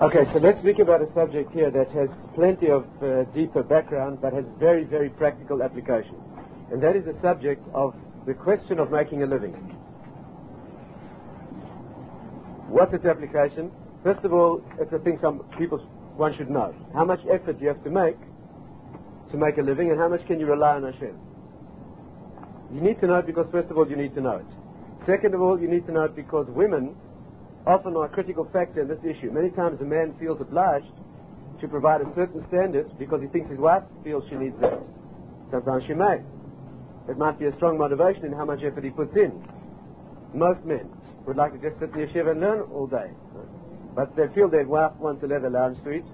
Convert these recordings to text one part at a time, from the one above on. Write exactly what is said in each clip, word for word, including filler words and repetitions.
Okay, so let's speak about a subject here that has plenty of uh, deeper background but has very, very practical application. And that is the subject of the question of making a living. What's its application? First of all, it's a thing some people, one should know. How much effort do you have to make to make a living, and how much can you rely on Hashem? You need to know it because, first of all, you need to know it. Second of all, you need to know it because women often are a critical factor in this issue. Many times a man feels obliged to provide a certain standard because he thinks his wife feels she needs that. Sometimes she may. It might be a strong motivation in how much effort he puts in. Most men would like to just sit in the yeshiva and learn all day. But they feel their wife wants a leather lounge suite,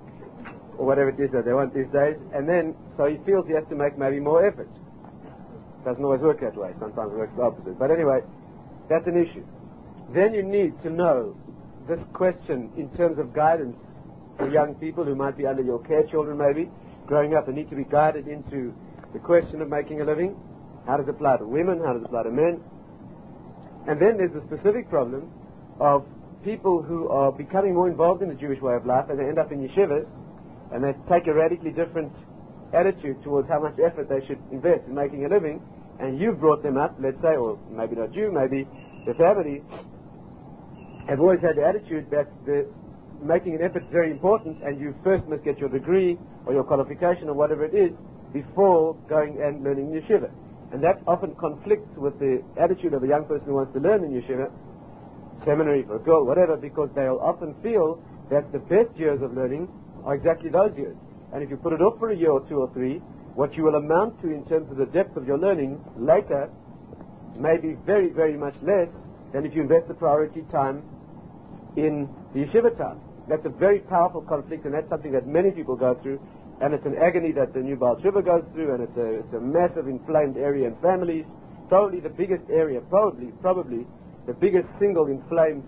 or whatever it is that they want these days, and then, so he feels he has to make maybe more effort. Doesn't always work that way. Sometimes it works the opposite. But anyway, that's an issue. Then you need to know this question in terms of guidance for young people who might be under your care, children maybe, growing up and need to be guided into the question of making a living. How does it apply to women? How does it apply to men? And then there's the specific problem of people who are becoming more involved in the Jewish way of life, and they end up in yeshivas, and they take a radically different attitude towards how much effort they should invest in making a living, and you've brought them up, let's say, or maybe not you, maybe the family, have always had the attitude that the making an effort is very important, and you first must get your degree or your qualification or whatever it is before going and learning in yeshiva. And that often conflicts with the attitude of a young person who wants to learn in yeshiva, seminary for a girl, whatever, because they'll often feel that the best years of learning are exactly those years. And if you put it off for a year or two or three, what you will amount to in terms of the depth of your learning later may be very, very much less than if you invest the priority time in the yeshiva time. That's a very powerful conflict, and that's something that many people go through, and it's an agony that the new Baal Tshuva goes through, and it's a, it's a massive inflamed area in families. Probably the biggest area, probably, probably the biggest single inflamed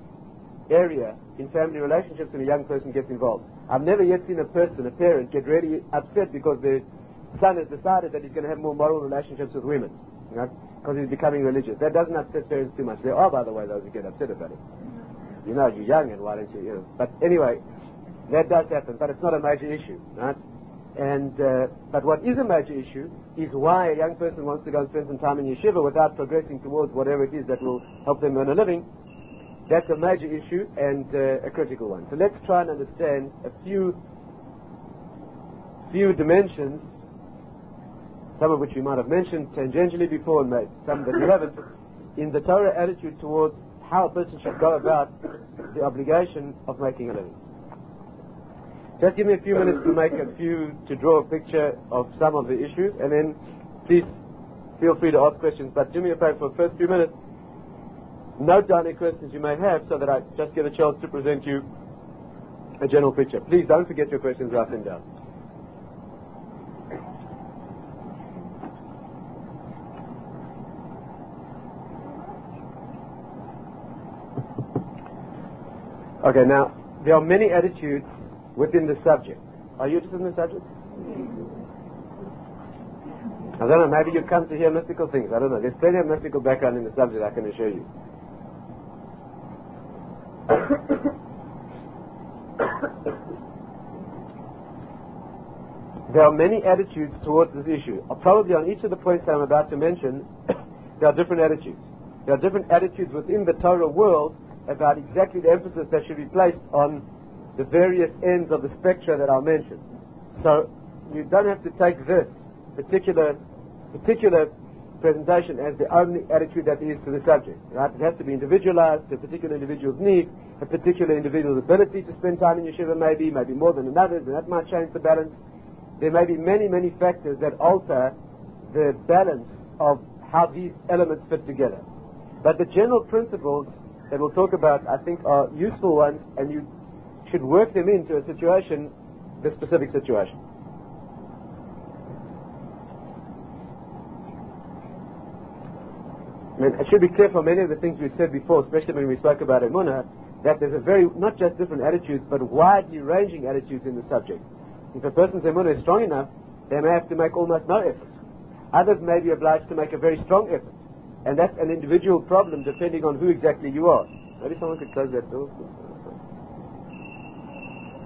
area in family relationships when a young person gets involved. I've never yet seen a person, a parent, get really upset because their son has decided that he's going to have more moral relationships with women, you know, because he's becoming religious. That doesn't upset parents too much. There are, by the way, those who get upset about it. You know, you're young, and why don't you, you know. But anyway, that does happen, but it's not a major issue, right? And, uh, but what is a major issue is why a young person wants to go and spend some time in yeshiva without progressing towards whatever it is that will help them earn a living. That's a major issue and uh, a critical one. So let's try and understand a few, few dimensions, some of which we might have mentioned tangentially before, and maybe some that we haven't, in the Torah attitude towards how a person should go about the obligation of making a living. Just give me a few minutes to make a few, to draw a picture of some of the issues, and then please feel free to ask questions. But do me a favor, for the first few minutes, note down any questions you may have so that I just get a chance to present you a general picture. Please don't forget your questions, write them down. Okay, now, there are many attitudes within the subject. Are you interested in the subject? I don't know, maybe you come to hear mystical things. I don't know. There's plenty of mystical background in the subject, I can assure you. There are many attitudes towards this issue. Probably on each of the points I'm about to mention, there are different attitudes. There are different attitudes within the Torah world about exactly the emphasis that should be placed on the various ends of the spectra that I'll mention. So you don't have to take this particular particular presentation as the only attitude that there is to the subject. Right? It has to be individualized to a particular individual's need, a particular individual's ability to spend time in yeshiva maybe, maybe more than another's, and that might change the balance. There may be many, many factors that alter the balance of how these elements fit together. But the general principles that we'll talk about, I think, are useful ones, and you should work them into a situation, the specific situation. I mean, it should be clear from many of the things we've said before, especially when we spoke about Emunah, that there's a very, not just different attitudes, but widely ranging attitudes in the subject. If a person's Emunah is strong enough, they may have to make almost no effort. Others may be obliged to make a very strong effort. And that's an individual problem depending on who exactly you are. Maybe someone could close that door.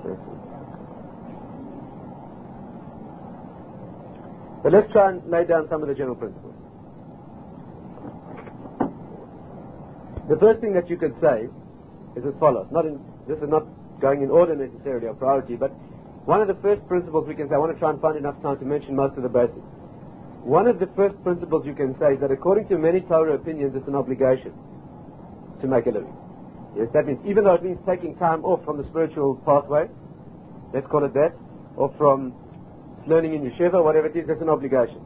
But let's try and lay down some of the general principles. The first thing that you can say is as follows. Not in, this is not going in order necessarily of priority, but one of the first principles we can say, I want to try and find enough time to mention most of the basics. One of the first principles you can say is that according to many Torah opinions, it's an obligation to make a living. Yes, that means even though it means taking time off from the spiritual pathway, let's call it that, or from learning in yeshiva, whatever it is, that's an obligation.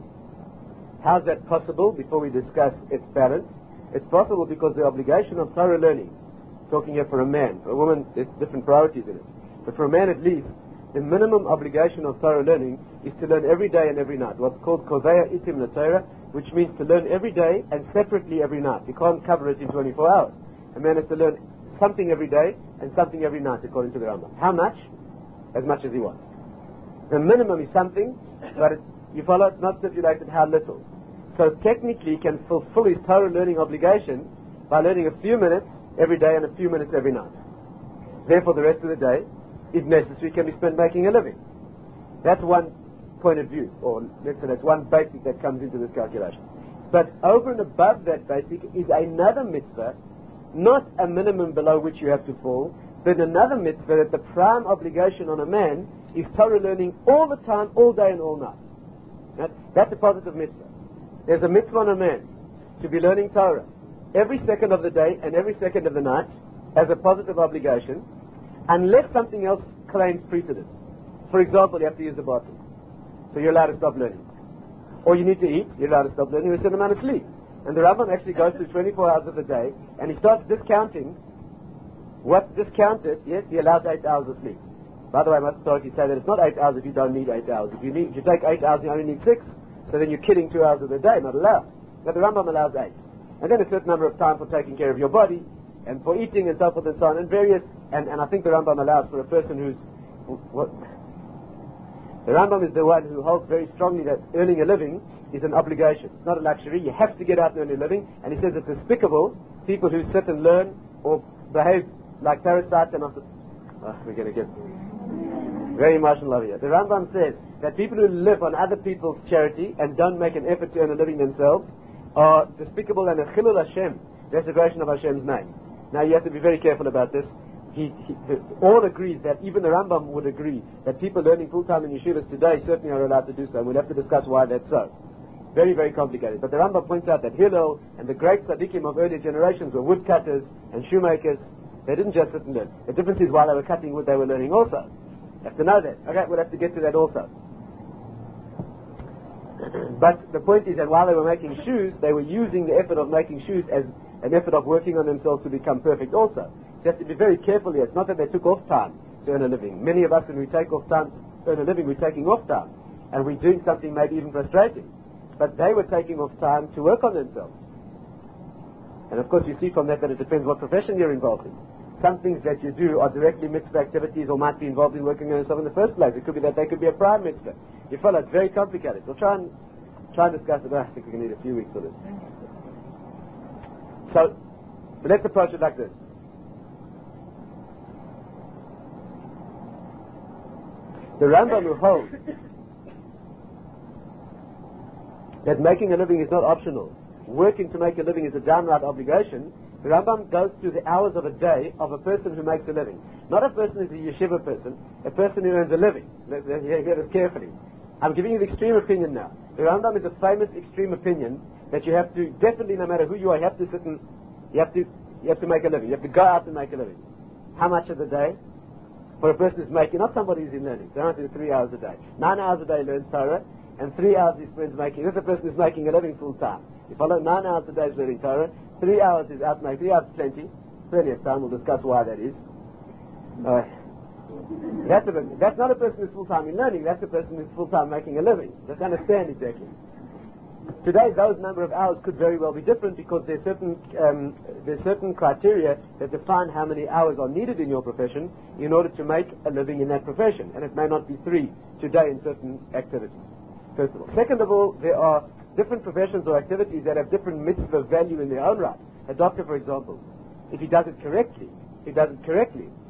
How's that possible? Before we discuss its balance, it's possible because the obligation of Torah learning, talking here for a man, for a woman, there's different priorities in it, but for a man at least, the minimum obligation of Torah learning is to learn every day and every night, what's called Koveya Itim LaTorah, which means to learn every day and separately every night. You can't cover it in twenty-four hours. A man has to learn something every day and something every night, according to the Rambam. How much? As much as he wants. The minimum is something, but it, you follow, it's not stipulated how little. So technically he can fulfill his Torah learning obligation by learning a few minutes every day and a few minutes every night. Therefore the rest of the day, if necessary, can be spent making a living. That's one point of view, or let's say that's one basic that comes into this calculation. But over and above that basic is another mitzvah, not a minimum below which you have to fall, but another mitzvah that the prime obligation on a man is Torah learning all the time, all day and all night. That, that's a positive mitzvah. There's a mitzvah on a man to be learning Torah every second of the day and every second of the night as a positive obligation, unless something else claims precedence. For example, you have to use the bathroom, so you're allowed to stop learning. Or you need to eat, you're allowed to stop learning with a certain amount of sleep. And the Rambam actually goes through twenty-four hours of the day, and he starts discounting what's discounted. Yes, he allows eight hours of sleep. By the way, I must authority say that it's not eight hours if you don't need eight hours. If you need, if you take eight hours, you only need six, so then you're kidding two hours of the day, not allowed. But the Rambam allows eight. And then a certain number of time for taking care of your body, and for eating and so forth and so on, and various, and, and I think the Rambam allows for a person who's, what, the Rambam is the one who holds very strongly that earning a living is an obligation. It's not a luxury. You have to get out and earn a living, and he says it's despicable, people who sit and learn or behave like parasites and also, oh, we're going to get very emotional over here. The Rambam says that people who live on other people's charity and don't make an effort to earn a living themselves are despicable and a chilul Hashem, desecration of Hashem's name. Now you have to be very careful about this. He, he, all agrees that, even the Rambam would agree, that people learning full-time in yeshivas today certainly are allowed to do so, and we'll have to discuss why that's so. Very, very complicated. But the Rambam points out that Hillel and the great tzaddikim of earlier generations were woodcutters and shoemakers. They didn't just sit and learn. The difference is while they were cutting wood, they were learning also. You have to know that. Okay, we'll have to get to that also. But the point is that while they were making shoes, they were using the effort of making shoes as an effort of working on themselves to become perfect also. You have to be very careful here. It's not that they took off time to earn a living. Many of us, when we take off time to earn a living, we're taking off time. And we're doing something maybe even frustrating. But they were taking off time to work on themselves. And of course you see from that that it depends what profession you're involved in. Some things that you do are directly mitzvah activities or might be involved in working on yourself in the first place. It could be that they could be a prime mitzvah. You follow, it's very complicated. We'll try and try and discuss it. I think we're going to need a few weeks for this. So, but let's approach it like this. The Rambam who holds that making a living is not optional, working to make a living is a downright obligation, the Rambam goes through the hours of a day of a person who makes a living. Not a person who's a yeshiva person, a person who earns a living. Let's hear this carefully. I'm giving you the extreme opinion now. The Rambam is a famous extreme opinion that you have to, definitely no matter who you are, you have to sit and, you have to, you have to make a living. You have to go out and make a living. How much of the day? For a person who's making, not somebody who's in learning. They don't do three hours a day. Nine hours a day learns Torah, and three hours he spends making. This is a person who's making a living full time. You follow? Nine hours a day is learning Torah. Three hours is out making. Three hours is plenty. Plenty of time. We'll discuss why that is. Uh, that's, a, that's not a person who's full time in learning. That's a person who's full time making a living. Just understand exactly. Today, those number of hours could very well be different because there's certain um, there's certain criteria that define how many hours are needed in your profession in order to make a living in that profession, and it may not be three today in certain activities. First of all. Second of all, there are different professions or activities that have different mitzvah value in their own right. A doctor, for example, if he does it correctly, if he does it correctly,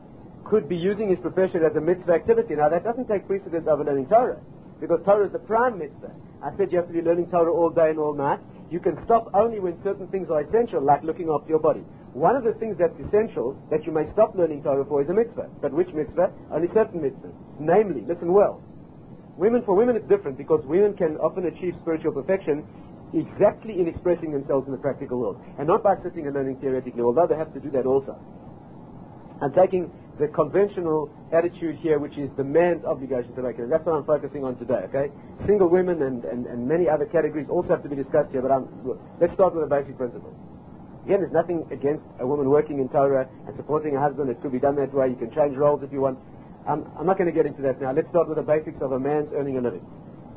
could be using his profession as a mitzvah activity. Now, that doesn't take precedence over learning Torah, because Torah is the prime mitzvah. I said you have to be learning Torah all day and all night. You can stop only when certain things are essential, like looking after your body. One of the things that's essential that you may stop learning Torah for is a mitzvah. But which mitzvah? Only certain mitzvahs. Namely, listen well, women, for women it's different, because women can often achieve spiritual perfection exactly in expressing themselves in the practical world, and not by sitting and learning theoretically, although they have to do that also. I'm taking the conventional attitude here, which is the man's obligation to make it. That's what I'm focusing on today, okay? Single women and, and, and many other categories also have to be discussed here, but I'm, let's start with a basic principle. Again, there's nothing against a woman working in Torah and supporting a husband. It could be done that way. You can change roles if you want. Um, I'm not going to get into that now. Let's start with the basics of a man's earning a living.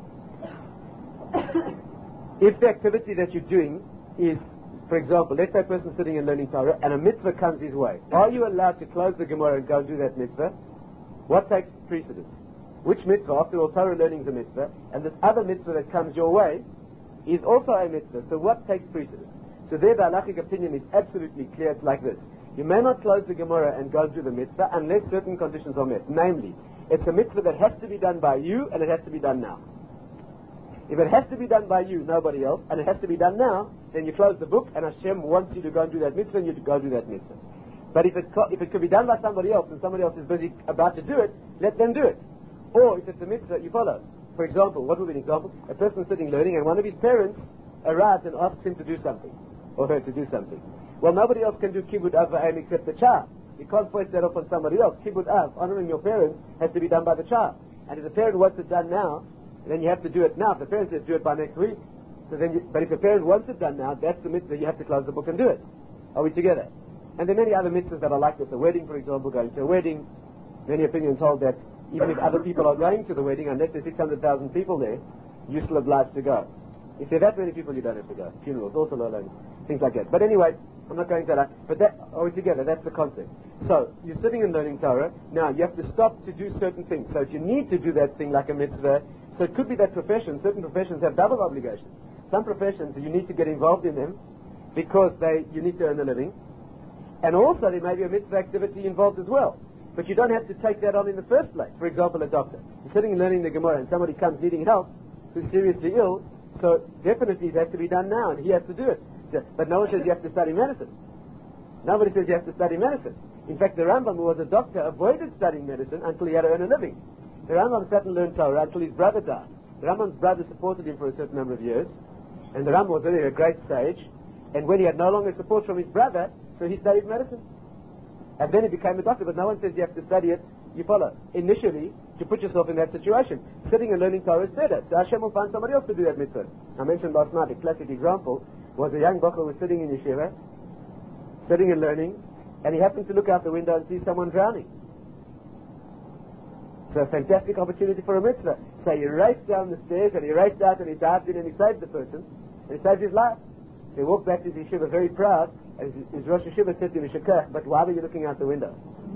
If the activity that you're doing is, for example, let's say a person sitting and learning Torah and a mitzvah comes his way, are you allowed to close the Gemara and go and do that mitzvah? What takes precedence? Which mitzvah? After all, Torah learning is a mitzvah, and this other mitzvah that comes your way is also a mitzvah. So what takes precedence? So there the halachic opinion is absolutely clear. It's like this. You may not close the Gemara and go and do the mitzvah unless certain conditions are met. Namely, it's a mitzvah that has to be done by you and it has to be done now. If it has to be done by you, nobody else, and it has to be done now, then you close the book and Hashem wants you to go and do that mitzvah and you to go do that mitzvah. But if it, co- if it could be done by somebody else and somebody else is busy about to do it, let them do it. Or if it's a mitzvah, you follow. For example, what would be an example? A person sitting learning and one of his parents arrives and asks him to do something, or her to do something. Well, nobody else can do kibbud av v'ayim except the child. You can't force that off on somebody else. Kibbud av, honoring your parents, has to be done by the child. And if the parent wants it done now, then you have to do it now. If the parent says do it by next week, so then you, but if the parent wants it done now, that's the mitzvah. You have to close the book and do it. Are we together? And there are many other mitzvahs that are like this. A wedding, for example, going to a wedding. Many opinions hold that even if other people are going to the wedding, unless there's six hundred thousand people there, you're still obliged to go. If there are that many people, you don't have to go. Funerals, also learning, things like that. But anyway, I'm not going to that. But that, are we together? That's the concept. So, you're sitting and learning Torah. Now, you have to stop to do certain things. So, if you need to do that thing like a mitzvah, so it could be that profession. Certain professions have double obligations. Some professions, you need to get involved in them because they you need to earn a living. And also, there may be a mitzvah activity involved as well. But you don't have to take that on in the first place. For example, a doctor. You're sitting and learning the Gemara and somebody comes needing help who's seriously ill, so definitely it has to be done now and he has to do it. But no one says you have to study medicine. Nobody says you have to study medicine. In fact, the Rambam, who was a doctor, avoided studying medicine until he had to earn a living. The Rambam sat and learned Torah until his brother died. The Rambam's brother supported him for a certain number of years, and the Rambam was really a great sage, and when he had no longer support from his brother, so he studied medicine. And then he became a doctor, but no one says you have to study it, you follow. Initially, to put yourself in that situation, sitting and learning Torah is better. So Hashem will find somebody else to do that mitzvah. I mentioned last night, a classic example was a young bocher who was sitting in yeshiva, sitting and learning, and he happened to look out the window and see someone drowning. So a fantastic opportunity for a mitzvah. So he raced down the stairs and he raced out and he dived in and he saved the person, and he saved his life. So he walked back to his yeshiva very proud, and his, his Rosh Yeshiva said to him, Shekach, but why were you looking out the window?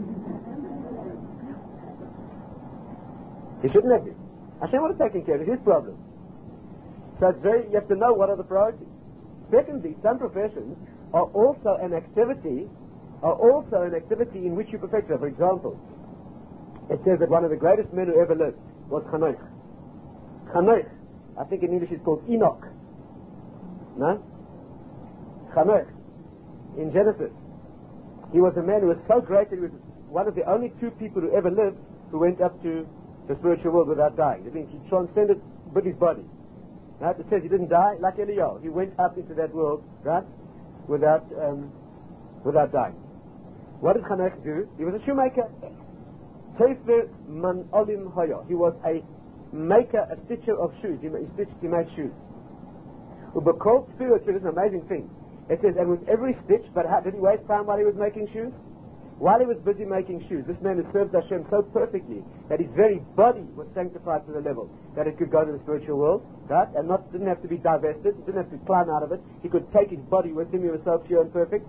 He shouldn't have been. Hashem would have taken care of it. It's his problem. So it's very, you have to know what are the priorities. Secondly, some professions are also an activity, are also an activity in which you perfect. So, for example, it says that one of the greatest men who ever lived was Chanoich. Chanoich, I think in English it's called Enoch. No? Chanoich, in Genesis. He was a man who was so great that he was one of the only two people who ever lived who went up to the spiritual world without dying. That means he transcended with his body. Right? It says he didn't die like Eliyahu. He went up into that world, right, without um, without dying. What did Chanoich do? He was a shoemaker. Sefer man olim haya. He was a maker, a stitcher of shoes. He, he stitched, he made shoes. Ubekol tefillah, which is an amazing thing. It says, and with every stitch, but how, did he waste time while he was making shoes? While he was busy making shoes, this man had served Hashem so perfectly that his very body was sanctified to the level that it could go to the spiritual world, right? And not didn't have to be divested, he didn't have to climb out of it. He could take his body with him. He was so pure and perfect.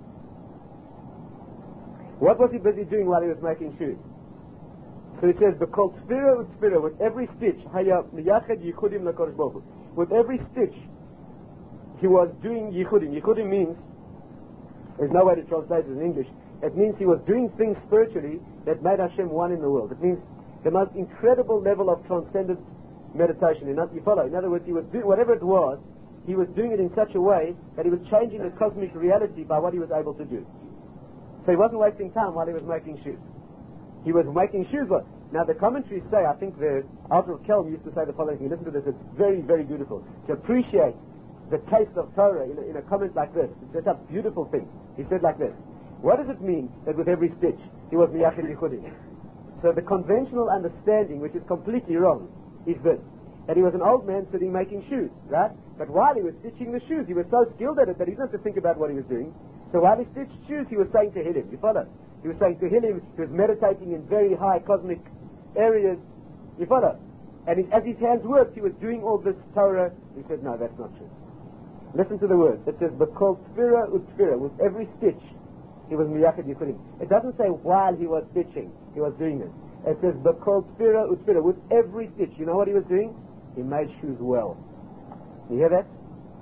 What was he busy doing while he was making shoes? So it says, "B'kol tefira u'tefira," with every stitch, haya miyached yichudim l'Kodesh Baruch Hu. With every stitch, he was doing yichudim. Yichudim means, there's no way to translate it in English. It means he was doing things spiritually that made Hashem one in the world. It means the most incredible level of transcendent meditation. You follow? In other words, he was doing whatever it was, he was doing it in such a way that he was changing the cosmic reality by what he was able to do. So he wasn't wasting time while he was making shoes. He was making shoes. Well, now the commentaries say, I think the Alter of Kelm used to say the following thing. Listen to this, it's very, very beautiful. To appreciate the taste of Torah in a, in a comment like this, it's just a beautiful thing. He said like this: what does it mean that with every stitch he was miyachid yichudim? So the conventional understanding, which is completely wrong, is this: that he was an old man sitting making shoes, right? But while he was stitching the shoes, he was so skilled at it that he didn't have to think about what he was doing. So while he stitched shoes, he was saying Tehillim. You follow? He was saying Tehillim. He was meditating in very high cosmic areas. You follow? And he, as his hands worked, he was doing all this Torah. He said, no, that's not true. Listen to the words. It says, B'kol tfira utfira. With every stitch, he was miyachid yichudim. It doesn't say while he was stitching, he was doing this. It says, B'kol tfira utfira. With every stitch. You know what he was doing? He made shoes well. You hear that?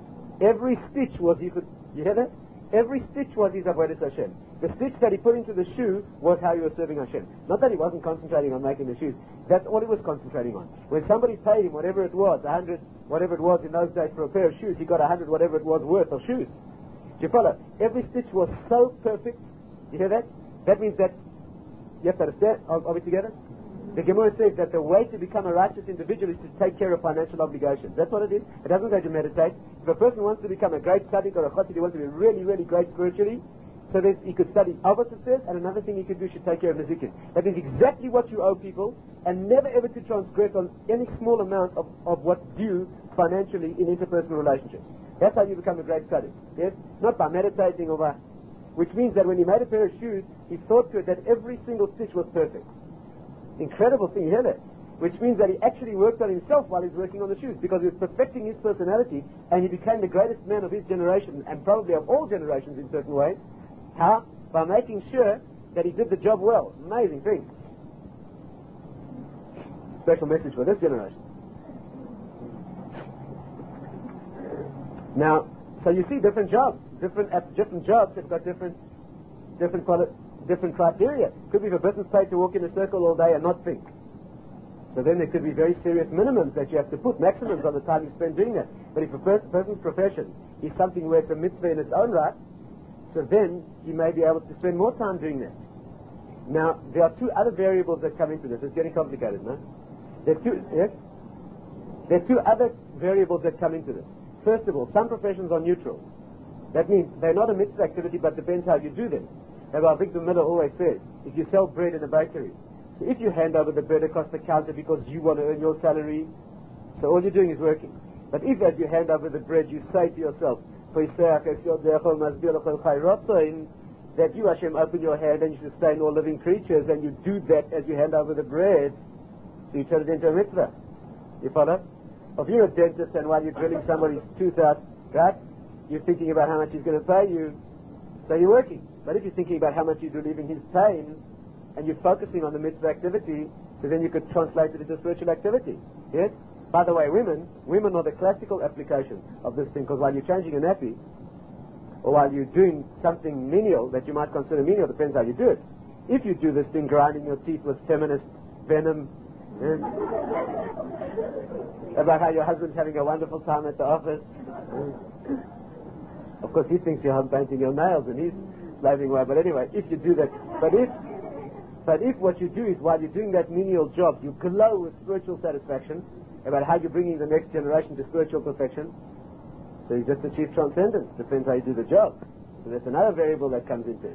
Every stitch was, you could, you hear that? Every stitch was his avodas Hashem. The stitch that he put into the shoe was how he was serving Hashem. Not that he wasn't concentrating on making the shoes. That's all he was concentrating on. When somebody paid him whatever it was, a hundred, whatever it was in those days for a pair of shoes, he got a hundred whatever it was worth of shoes. Do you follow? Every stitch was so perfect. You hear that? That means that, you have to understand, are, are we together? The Gemara says that the way to become a righteous individual is to take care of financial obligations. That's what it is. It doesn't say to meditate. If a person wants to become a great tzaddik or a chassid, he wants to be really, really great spiritually, so there's, he could study Avos, it says, and another thing he could do, should take care of Nezikin. That means exactly what you owe people, and never ever to transgress on any small amount of, of what's due financially in interpersonal relationships. That's how you become a great tzaddik. Yes? Not by meditating or by... Which means that when he made a pair of shoes, he saw to it that every single stitch was perfect. Incredible thing, you hear that? Which means that he actually worked on himself while he was working on the shoes, because he was perfecting his personality, and he became the greatest man of his generation, and probably of all generations in certain ways. How? By making sure that he did the job well. Amazing thing. Special message for this generation. Now, so you see different jobs. Different uh, different jobs have got different different quali- different criteria. Could be if a person's paid to walk in a circle all day and not think. So then there could be very serious minimums that you have to put, maximums on the time you spend doing that. But if a pers- person's profession is something where it's a mitzvah in its own right, so then you may be able to spend more time doing that. Now, there are two other variables that come into this. It's getting complicated, no? There are two, yes? There are two other variables that come into this. First of all, some professions are neutral. That means they're not a mitzvah activity, but depends how you do them. As our Victor Miller always says, if you sell bread in a bakery, so if you hand over the bread across the counter because you want to earn your salary, so all you're doing is working. But if as you hand over the bread, you say to yourself, that you, Hashem, open your hand and you sustain all living creatures, and you do that as you hand over the bread, so you turn it into a mitzvah. You follow? If you're a dentist and while you're drilling somebody's tooth out, right, you're thinking about how much he's going to pay you, so you're working. But if you're thinking about how much you're relieving his pain, and you're focusing on the mitzvah activity, so then you could translate it into spiritual activity. Yes? By the way, women, women are the classical application of this thing, because while you're changing a nappy, or while you're doing something menial that you might consider menial, depends how you do it. If you do this thing grinding your teeth with feminist venom, eh, about how your husband's having a wonderful time at the office, eh, of course he thinks you're home painting your nails and he's slaving away, but anyway, if you do that, but if But if what you do is while you're doing that menial job, you glow with spiritual satisfaction about how you're bringing the next generation to spiritual perfection, so you just achieve transcendence. Depends how you do the job. So that's another variable that comes into it.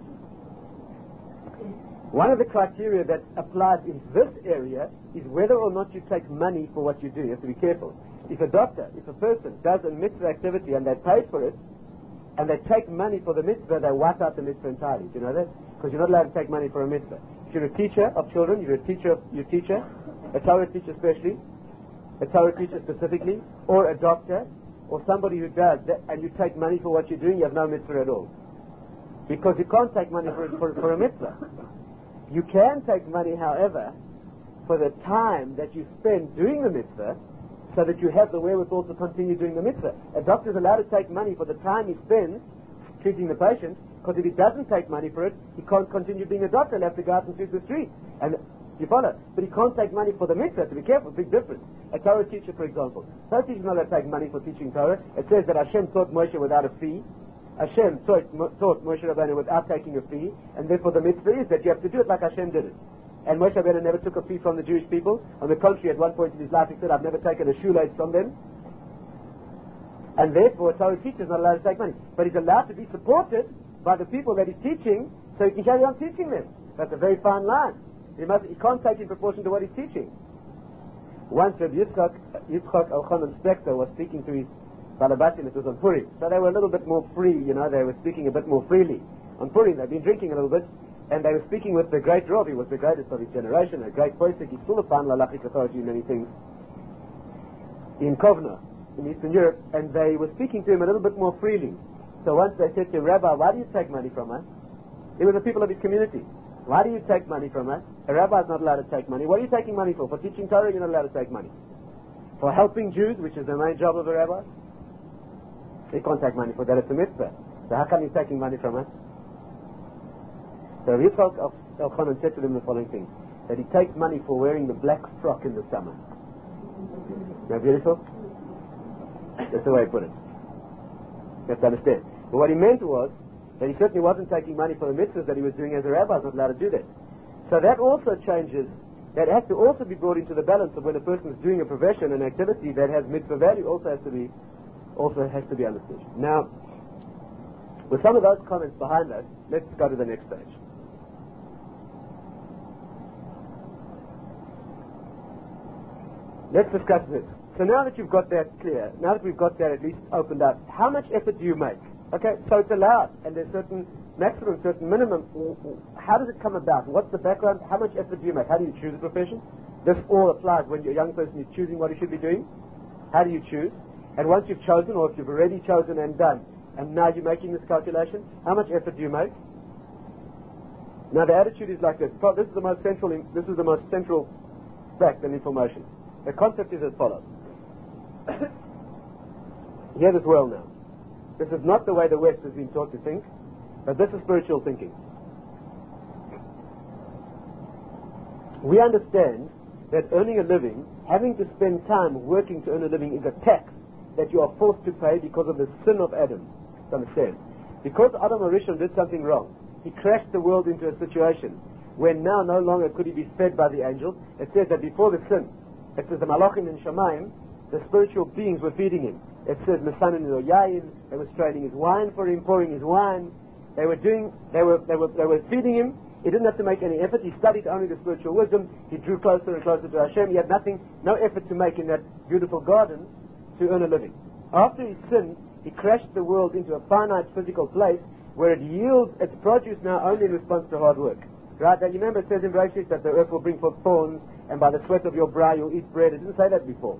One of the criteria that applies in this area is whether or not you take money for what you do. You have to be careful. If a doctor, if a person does a mitzvah activity and they pay for it, and they take money for the mitzvah, they wipe out the mitzvah entirely. Do you know that? Because you're not allowed to take money for a mitzvah. If you're a teacher of children, you're a teacher, your teacher, a Torah teacher especially, a Torah teacher specifically, or a doctor, or somebody who does that, and you take money for what you're doing, you have no mitzvah at all. Because you can't take money for, for, for a mitzvah. You can take money, however, for the time that you spend doing the mitzvah, so that you have the wherewithal to continue doing the mitzvah. A doctor is allowed to take money for the time he spends treating the patient, Because if he doesn't take money for it, he can't continue being a doctor. He'll have to go out and sweep the streets. And you follow? But he can't take money for the mitzvah. To be careful, big difference. A Torah teacher, for example. Torah teacher is not allowed to take money for teaching Torah. It says that Hashem taught Moshe without a fee. Hashem taught, taught Moshe Rabbeinu without taking a fee. And therefore the mitzvah is that you have to do it like Hashem did it. And Moshe Rabbeinu never took a fee from the Jewish people. On the contrary, at one point in his life he said, I've never taken a shoelace from them. And therefore a Torah teacher is not allowed to take money. But he's allowed to be supported by the people that he's teaching so he can carry on teaching them. That's a very fine line. He, must, he can't take in proportion to what he's teaching. Once Rabbi Yitzchak, Yitzchak Elchanan Spector was speaking to his Balabatim, it was on Purim. So they were a little bit more free, you know, they were speaking a bit more freely. On Purim, they'd been drinking a little bit, and they were speaking with the great Rav. He was the greatest of his generation, a great posek. He's full of fun, halachic authority in many things. In Kovna, in Eastern Europe, and they were speaking to him a little bit more freely. So once they said to him, Rabbi, why do you take money from us? They were the people of his community. Why do you take money from us? A rabbi is not allowed to take money. What are you taking money for? For teaching Torah, you're not allowed to take money. For helping Jews, which is the main job of a rabbi, you can't take money for that. It's a mitzvah. So how come you're taking money from us? So Yitzchak Elchanan said to them the following thing, that he takes money for wearing the black frock in the summer. Isn't that beautiful? That's the way he put it. You have to understand. But what he meant was that he certainly wasn't taking money for the mitzvahs that he was doing as a rabbi. He's not allowed to do that. So that also changes. That has to also be brought into the balance of when a person is doing a profession, an activity that has mitzvah value, also has to be also has to be understood. Now, with some of those comments behind us, let's go to the next stage. Let's discuss this. So now that you've got that clear, now that we've got that at least opened up, how much effort do you make? Okay, so it's allowed, and there's certain maximum, certain minimum. How does it come about? What's the background? How much effort do you make? How do you choose a profession? This all applies when your young person is choosing what he should be doing. How do you choose? And once you've chosen, or if you've already chosen and done, and now you're making this calculation, how much effort do you make? Now the attitude is like this. This is the most central. This is the most central fact and information. The concept is as follows. Hear this well now. This is not the way the West has been taught to think, but this is spiritual thinking. We understand that earning a living, having to spend time working to earn a living, is a tax that you are forced to pay because of the sin of Adam. Understand? Because Adam Arishon did something wrong, he crashed the world into a situation where now no longer could he be fed by the angels. It says that before the sin, it says the Malachim and Shamayim, the spiritual beings were feeding him. It says Mesanin or Yayin, they were straining his wine for him, pouring his wine. They were doing, they were, they were, they were feeding him. He didn't have to make any effort. He studied only the spiritual wisdom. He drew closer and closer to Hashem. He had nothing, no effort to make in that beautiful garden to earn a living. After he sinned, he crashed the world into a finite physical place where it yields its produce now only in response to hard work. Right? Now you remember it says in Bereshit that the earth will bring forth thorns, and by the sweat of your brow you'll eat bread. It didn't say that before.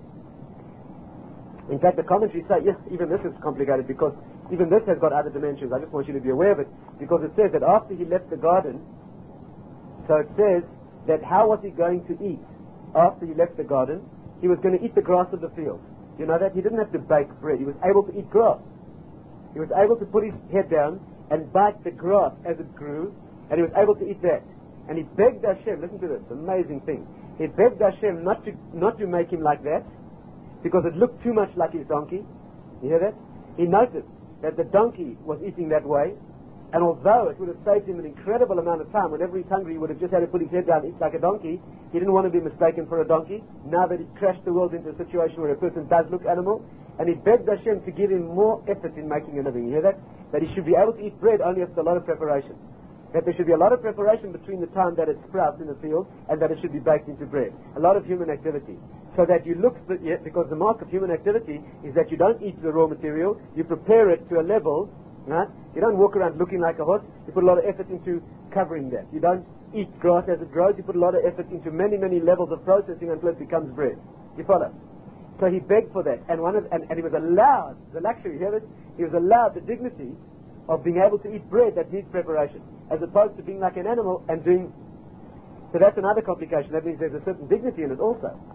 In fact, the commentaries say, yes, even this is complicated because even this has got other dimensions. I just want you to be aware of it, because it says that after he left the garden, so it says that how was he going to eat after he left the garden? He was going to eat the grass of the field. You know that? He didn't have to bake bread. He was able to eat grass. He was able to put his head down and bite the grass as it grew, and he was able to eat that. And he begged Hashem, listen to this, amazing thing. He begged Hashem not to, not to make him like that, because it looked too much like his donkey. You hear that? He noticed that the donkey was eating that way, and although it would have saved him an incredible amount of time, whenever he's hungry he would have just had to put his head down and eat like a donkey, he didn't want to be mistaken for a donkey, now that he crashed the world into a situation where a person does look animal, and he begged Hashem to give him more effort in making a living. You hear that? That he should be able to eat bread only after a lot of preparation. That there should be a lot of preparation between the time that it sprouts in the field and that it should be baked into bread. A lot of human activity. So that you look, because the mark of human activity is that you don't eat the raw material, you prepare it to a level, right? You don't walk around looking like a horse, you put a lot of effort into covering that. You don't eat grass as it grows, you put a lot of effort into many, many levels of processing until it becomes bread. You follow? So he begged for that, and one of, and, and he was allowed, the luxury, hear this? He was allowed the dignity of being able to eat bread that needs preparation, as opposed to being like an animal and doing. So that's another complication. That means there's a certain dignity in it also.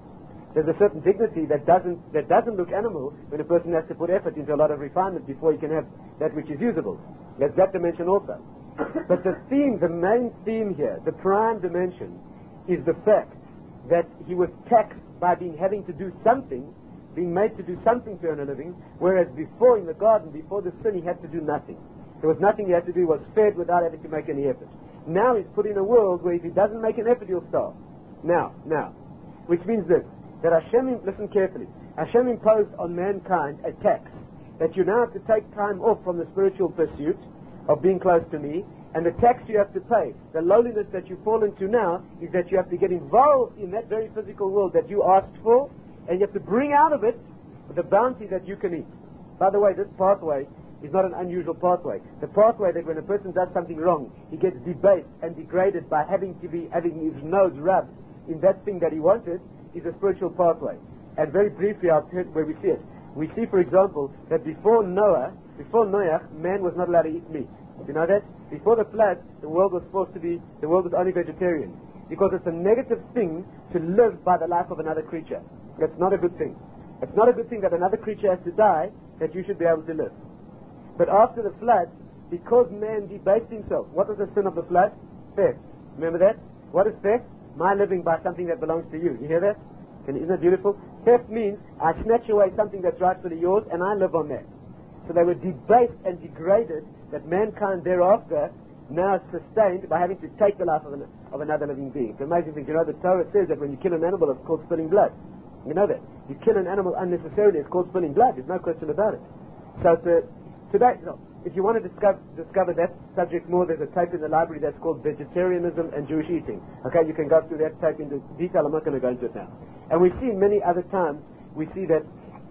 There's a certain dignity that doesn't that doesn't look animal when a person has to put effort into a lot of refinement before he can have that which is usable. There's that dimension also. But the theme, the main theme here, the prime dimension, is the fact that he was taxed by being having to do something, being made to do something to earn a living, whereas before in the garden, before the sin, he had to do nothing. There was nothing he had to do. He was fed without having to make any effort. Now he's put in a world where if he doesn't make an effort, he'll starve. Now, now. Which means this, that Hashem, listen carefully, Hashem imposed on mankind a tax, that you now have to take time off from the spiritual pursuit of being close to me, and the tax you have to pay, the lowliness that you fall into now, is that you have to get involved in that very physical world that you asked for, and you have to bring out of it the bounty that you can eat. By the way, this pathway is not an unusual pathway. The pathway that when a person does something wrong, he gets debased and degraded by having to be having his nose rubbed in that thing that he wanted, is a spiritual pathway. And very briefly, I'll tell you where we see it. We see, for example, that before Noah, before Noah, man was not allowed to eat meat. Do you know that? Before the flood, the world was supposed to be, the world was only vegetarian. Because it's a negative thing to live by the life of another creature. That's not a good thing. It's not a good thing that another creature has to die, that you should be able to live. But after the flood, because man debased himself, what was the sin of the flood? Theft. Remember that? What is theft? My living by something that belongs to you. You hear that? And isn't that beautiful? Theft means I snatch away something that's rightfully yours and I live on that. So they were debased and degraded, that mankind thereafter now is sustained by having to take the life of, an, of another living being. It's amazing thing. You know, the Torah says that when you kill an animal, it's called spilling blood. You know that. You kill an animal unnecessarily, it's called spilling blood. There's no question about it. So to, today, no, if you want to discover, discover that subject more, there's a tape in the library that's called Vegetarianism and Jewish Eating. Okay, you can go through that tape into detail. I'm not going to go into it now. And we see many other times, we see that,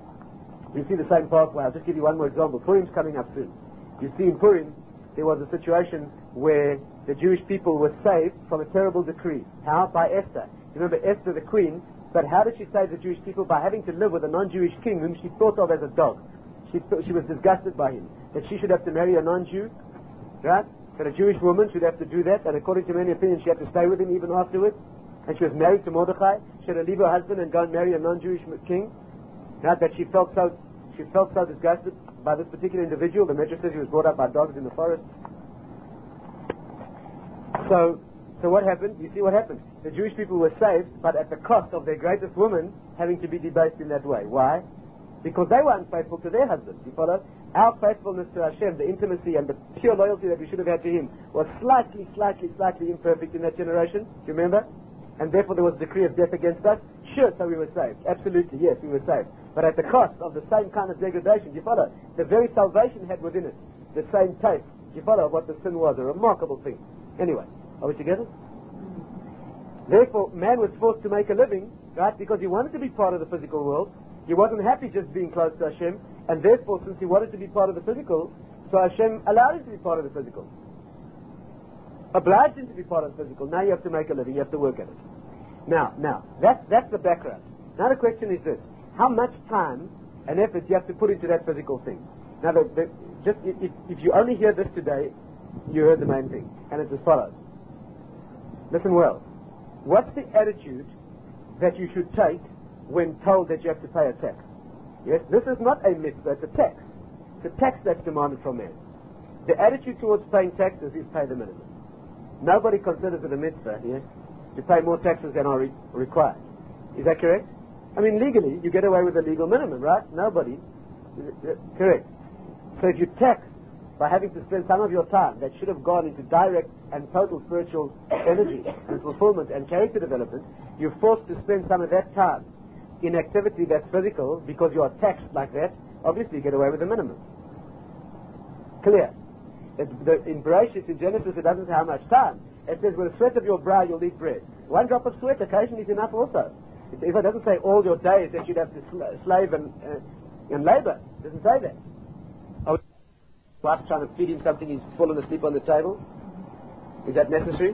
we see the same pathway. I'll just give you one more example. Purim's coming up soon. You see in Purim, there was a situation where the Jewish people were saved from a terrible decree. How? By Esther. You remember Esther the queen, but how did she save the Jewish people? By having to live with a non-Jewish king whom she thought of as a dog. She, th- she was disgusted by him. That she should have to marry a non-Jew, right? That a Jewish woman should have to do that, and according to many opinions, she had to stay with him even afterwards. And she was married to Mordechai. She had to leave her husband and go and marry a non-Jewish king. Right? That she felt so, she felt so disgusted by this particular individual. The Medrash says he was brought up by dogs in the forest. So, so what happened? You see what happened? The Jewish people were saved, but at the cost of their greatest woman having to be debased in that way. Why? Because they were unfaithful to their husbands. You follow? Our faithfulness to Hashem, the intimacy and the pure loyalty that we should have had to Him, was slightly, slightly, slightly imperfect in that generation. Do you remember? And therefore there was a decree of death against us. Sure, so we were saved. Absolutely, yes, we were saved. But at the cost of the same kind of degradation. Do you follow? The very salvation had within it the same taste. Do you follow what the sin was? A remarkable thing. Anyway, are we together? Therefore, man was forced to make a living, right? Because he wanted to be part of the physical world. He wasn't happy just being close to Hashem. And therefore, since he wanted to be part of the physical, so Hashem allowed him to be part of the physical. Obliged him to be part of the physical. Now you have to make a living. You have to work at it. Now, now, that's, that's the background. Now the question is this. How much time and effort you have to put into that physical thing? Now, the, the, just if, if you only hear this today, you heard the main thing. And it's as follows. Listen well. What's the attitude that you should take when told that you have to pay a tax? Yes, this is not a mitzvah, it's a tax. It's a tax that's demanded from man. The attitude towards paying taxes is pay the minimum. Nobody considers it a mitzvah, yes, to pay more taxes than are re- required. Is that correct? I mean, legally, you get away with the legal minimum, right? Nobody. Correct. So if you tax by having to spend some of your time that should have gone into direct and total spiritual energy and fulfillment and character development, you're forced to spend some of that time in activity that's physical because you are taxed like that. Obviously you get away with the minimum. Clear. It, the, in Bereshit, in Genesis, it doesn't say how much time. It says with the sweat of your brow you'll eat bread. One drop of sweat occasionally is enough also. It, if it doesn't say all your days that you'd have to sl- slave and, uh, and labor. It doesn't say that. Oh, wife's trying to feed him something, he's fallen asleep on the table. Is that necessary?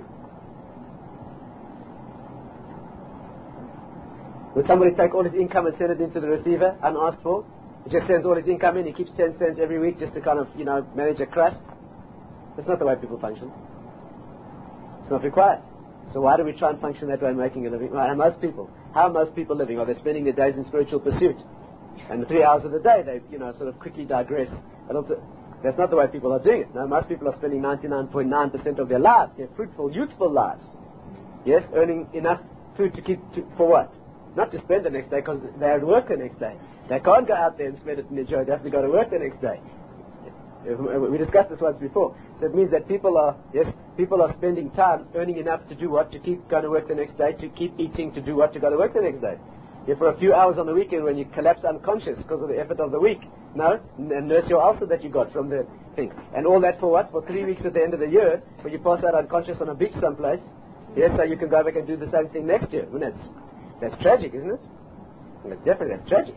Would somebody take all his income and send it into the receiver unasked for? He just sends all his income in, he keeps ten cents every week just to kind of, you know, manage a crust. That's not the way people function. It's not required. So why do we try and function that way, making a living? Well, and most people, how are most people living? Are they spending their days in spiritual pursuit? And the three hours of the day, they, you know, sort of quickly digress. I don't, that's not the way people are doing it. No, most people are spending ninety-nine point nine percent of their lives, their fruitful, youthful lives. Yes, earning enough food to keep, to, for what? Not to spend the next day, because they're at work the next day. They can't go out there and spend it and enjoy it. They have to go to work the next day. We discussed this once before. So it means that people are, yes, people are spending time earning enough to do what? To keep going to work the next day, to keep eating, to do what? To go to work the next day. If for a few hours on the weekend when you collapse unconscious because of the effort of the week, no, and nurse your ulcer that you got from the thing. And all that for what? For three weeks at the end of the year, when you pass out unconscious on a beach someplace, yes, so you can go back and do the same thing next year. I mean, that's, that's tragic, isn't it? That's definitely, that's tragic.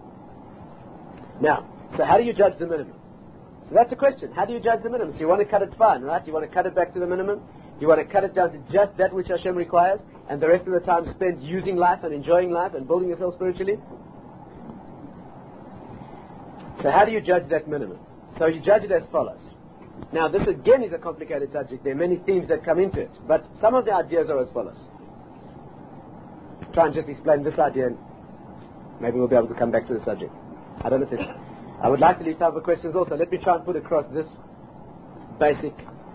Now, so how do you judge the minimum? So that's the question. How do you judge the minimum? So you want to cut it fine, right? You want to cut it back to the minimum. You want to cut it down to just that which Hashem requires, and the rest of the time spent using life and enjoying life and building yourself spiritually. So how do you judge that minimum? So you judge it as follows. Now this again is a complicated subject. There are many themes that come into it, but some of the ideas are as follows. Try and just explain this idea, and maybe we'll be able to come back to the subject. I don't know if it's... I would like to leave time for questions also. Let me try and put across this basic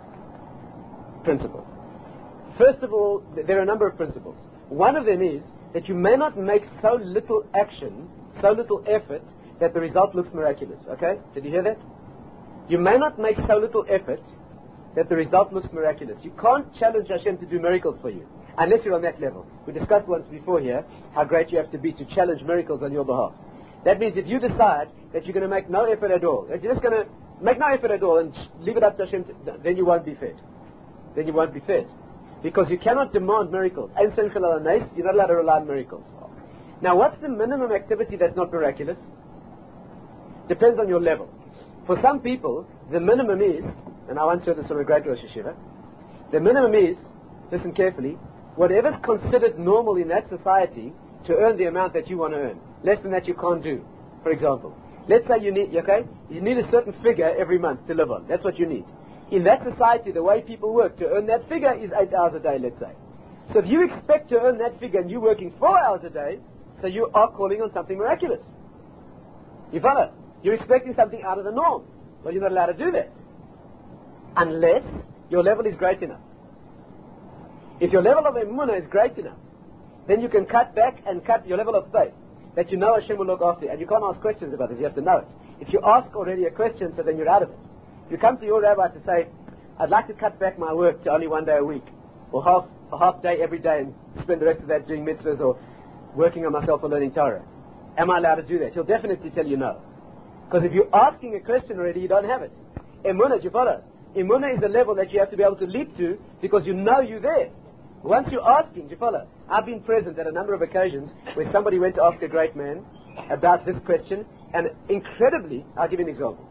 principle. First of all, th- there are a number of principles. One of them is that you may not make so little action, so little effort, that the result looks miraculous. Okay? Did you hear that? You may not make so little effort that the result looks miraculous. You can't challenge Hashem to do miracles for you, unless you're on that level. We discussed once before here how great you have to be to challenge miracles on your behalf. That means if you decide that you're going to make no effort at all, that you're just going to make no effort at all and leave it up to Hashem, to, then you won't be fed. Then you won't be fed. Because you cannot demand miracles. You're not allowed to rely on miracles. Now, what's the minimum activity that's not miraculous? Depends on your level. For some people, the minimum is, and I once heard this from a great Rosh Yeshiva, the minimum is, listen carefully, whatever's considered normal in that society to earn the amount that you want to earn. Less than that you can't do. For example, let's say you need, okay, you need a certain figure every month to live on. That's what you need. In that society, the way people work to earn that figure is eight hours a day, let's say. So if you expect to earn that figure and you're working four hours a day, so you are calling on something miraculous. You follow? You're expecting something out of the norm. Well, you're not allowed to do that. Unless your level is great enough. If your level of emunah is great enough, then you can cut back and cut your level of faith, that you know Hashem will look after you. And you can't ask questions about this, you have to know it. If you ask already a question, so then you're out of it. If you come to your rabbi to say, I'd like to cut back my work to only one day a week, or half a half day every day and spend the rest of that doing mitzvahs or working on myself or learning Torah, am I allowed to do that? He'll definitely tell you no. Because if you're asking a question already, you don't have it. Emunah, do you follow? Emunah is the level that you have to be able to leap to because you know you're there. Once you're asking, do you follow? I've been present at a number of occasions where somebody went to ask a great man about this question, and incredibly, I'll give you an example.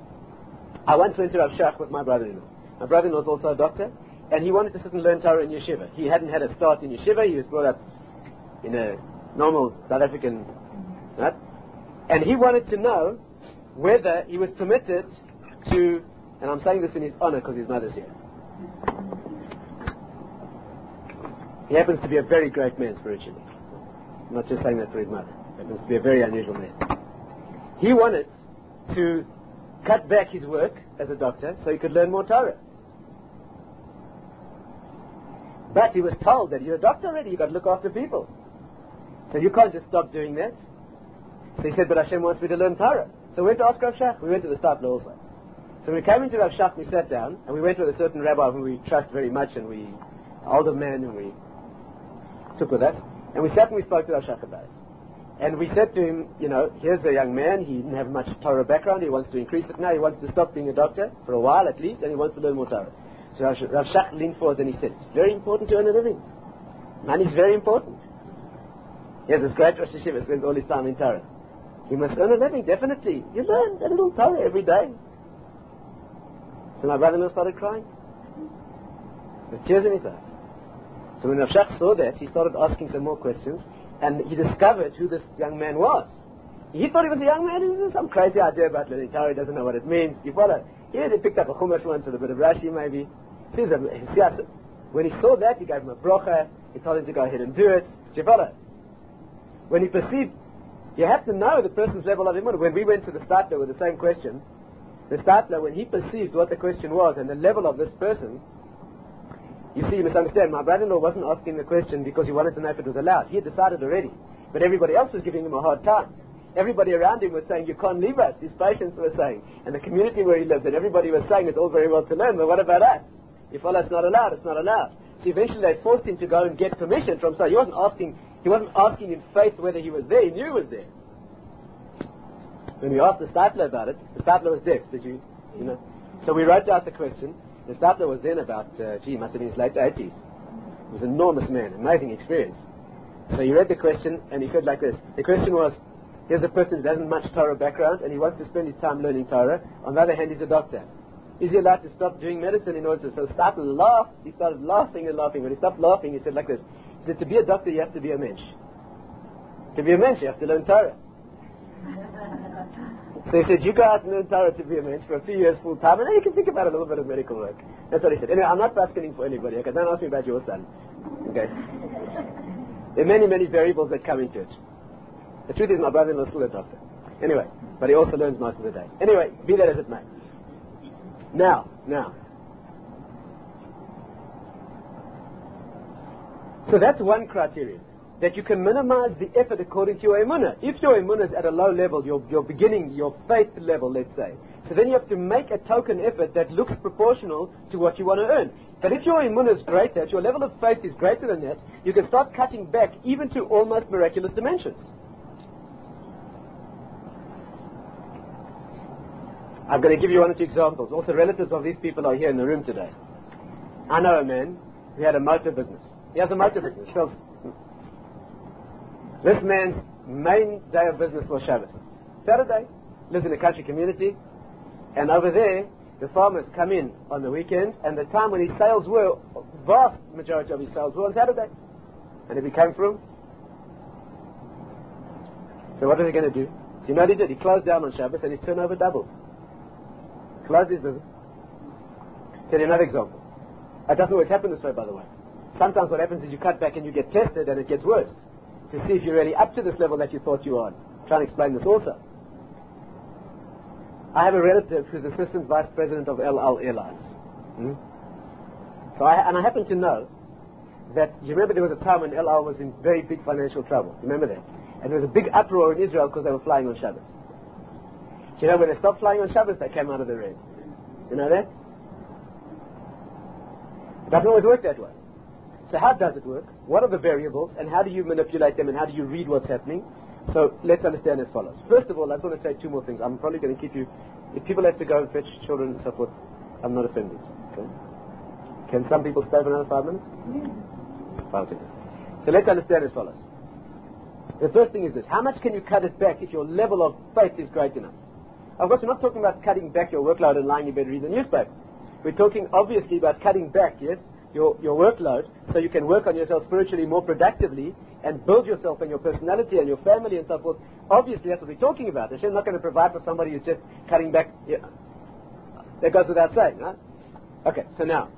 I once went to Rav Shach with my brother-in-law. My brother-in-law was also a doctor, and he wanted to sit and learn Torah in yeshiva. He hadn't had a start in yeshiva. He was brought up in a normal South African, right? And he wanted to know whether he was permitted to, and I'm saying this in his honor because his mother's here. He happens to be a very great man spiritually. I'm not just saying that for his mother. He happens to be a very unusual man. He wanted to cut back his work as a doctor so he could learn more Torah. But he was told that you're a doctor already, you've got to look after people. So you can't just stop doing that. So he said, but Hashem wants me to learn Torah. So we went to ask Rav Shach. We went to the Stapler also. So when we came into Rav Shach, we sat down, and we went with a certain rabbi whom we trust very much, and we, an older man whom we took with us, and we sat and we spoke to Rav Shach about it. And we said to him, you know, here's a young man, he didn't have much Torah background, he wants to increase it now, he wants to stop being a doctor, for a while at least, and he wants to learn more Torah. So Rav Shach leaned forward and he said, it's very important to earn a living. Money is very important. He has this great Rosh Yeshiva, spends all his time in Torah. He must earn a living, definitely. You learn a little Torah every day. So my brother-in-law started crying. With tears in his eyes. So when Rav Shach saw that, he started asking some more questions, and he discovered who this young man was. He thought he was a young man, he had some crazy idea about learning Torah, he doesn't know what it means. You follow? He had picked up a Chumash once with a bit of Rashi maybe. He's a, When he saw that, he gave him a brocha. He told him to go ahead and do it. Do you follow? When he perceived, you have to know the person's level of imunah. When we went to the Statler with the same question, the Statler, when he perceived what the question was and the level of this person, you see, you must understand, my brother-in-law wasn't asking the question because he wanted to know if it was allowed. He had decided already. But everybody else was giving him a hard time. Everybody around him was saying, you can't leave us. His patients were saying. And the community where he lived, and everybody was saying, it's all very well to learn, but what about us? If Allah it's not allowed, it's not allowed. So eventually they forced him to go and get permission from someone. He wasn't asking, he wasn't asking in faith whether he was there. He knew he was there. When we asked the Statler about it, the Statler was deaf, did you, you know? So we wrote out the question. The Statler was then about, uh, gee, must have been his late eighties. He was an enormous man, amazing experience. So he read the question, and he said like this. The question was, here's a person who doesn't much Torah background, and he wants to spend his time learning Torah. On the other hand, he's a doctor. Is he allowed to stop doing medicine in order to... So Statler laughed. He started laughing and laughing. When he stopped laughing, he said like this. He said, to be a doctor, you have to be a mensch. To be a mensch, you have to learn Torah. So he said, you go out and learn Torah to be a mensch for a few years full time, and then you can think about a little bit of medical work. That's what he said. Anyway, I'm not asking for anybody, okay? Don't ask me about your son. Okay? There are many, many variables that come into it. The truth is my brother-in-law is still a doctor. Anyway, but he also learns most of the day. Anyway, be that as it may. Now, now. So that's one criterion. That you can minimize the effort according to your emunah. If your emunah is at a low level, your, your beginning, your faith level, let's say, so then you have to make a token effort that looks proportional to what you want to earn. But if your emunah is greater, if your level of faith is greater than that, you can start cutting back even to almost miraculous dimensions. I'm going to give you one or two examples. Also, relatives of these people are here in the room today. I know a man who had a motor business. He has a motor business. Sells. This man's main day of business was Shabbat. Saturday, lives in a country community, and over there, the farmers come in on the weekend, and the time when his sales were, vast majority of his sales were on Saturday. And if he came through, so what was he going to do? So you know what he did? He closed down on Shabbat, and his turnover doubled. Closed his business. Tell you another example. It doesn't always happen this way, by the way. Sometimes what happens is you cut back and you get tested, and it gets worse. To see if you're really up to this level that you thought you are. I'm trying to explain this also. I have a relative who's assistant vice president of El Al Airlines. Hmm? So I, and I happen to know that, you remember there was a time when El Al was in very big financial trouble. You remember that? And there was a big uproar in Israel because they were flying on Shabbos. So you know, when they stopped flying on Shabbos, they came out of the red. You know that? It doesn't always work that way. So how does it work? What are the variables, and how do you manipulate them, and how do you read what's happening? So let's understand as follows. First of all, I just want to say two more things. I'm probably going to keep you... If people have to go and fetch children and so forth, I'm not offended. Okay? Can some people stay for another five minutes? Yeah. Five minutes. So let's understand as follows. The first thing is this. How much can you cut it back if your level of faith is great enough? Of course, we're not talking about cutting back your workload and lying in bed reading the newspaper. We're talking, obviously, about cutting back, yes, your, your workload, so you can work on yourself spiritually more productively and build yourself and your personality and your family and so forth. Obviously, that's what we're talking about. Hashem's not going to provide for somebody who's just cutting back. Yeah. That goes without saying, right? Okay, so now,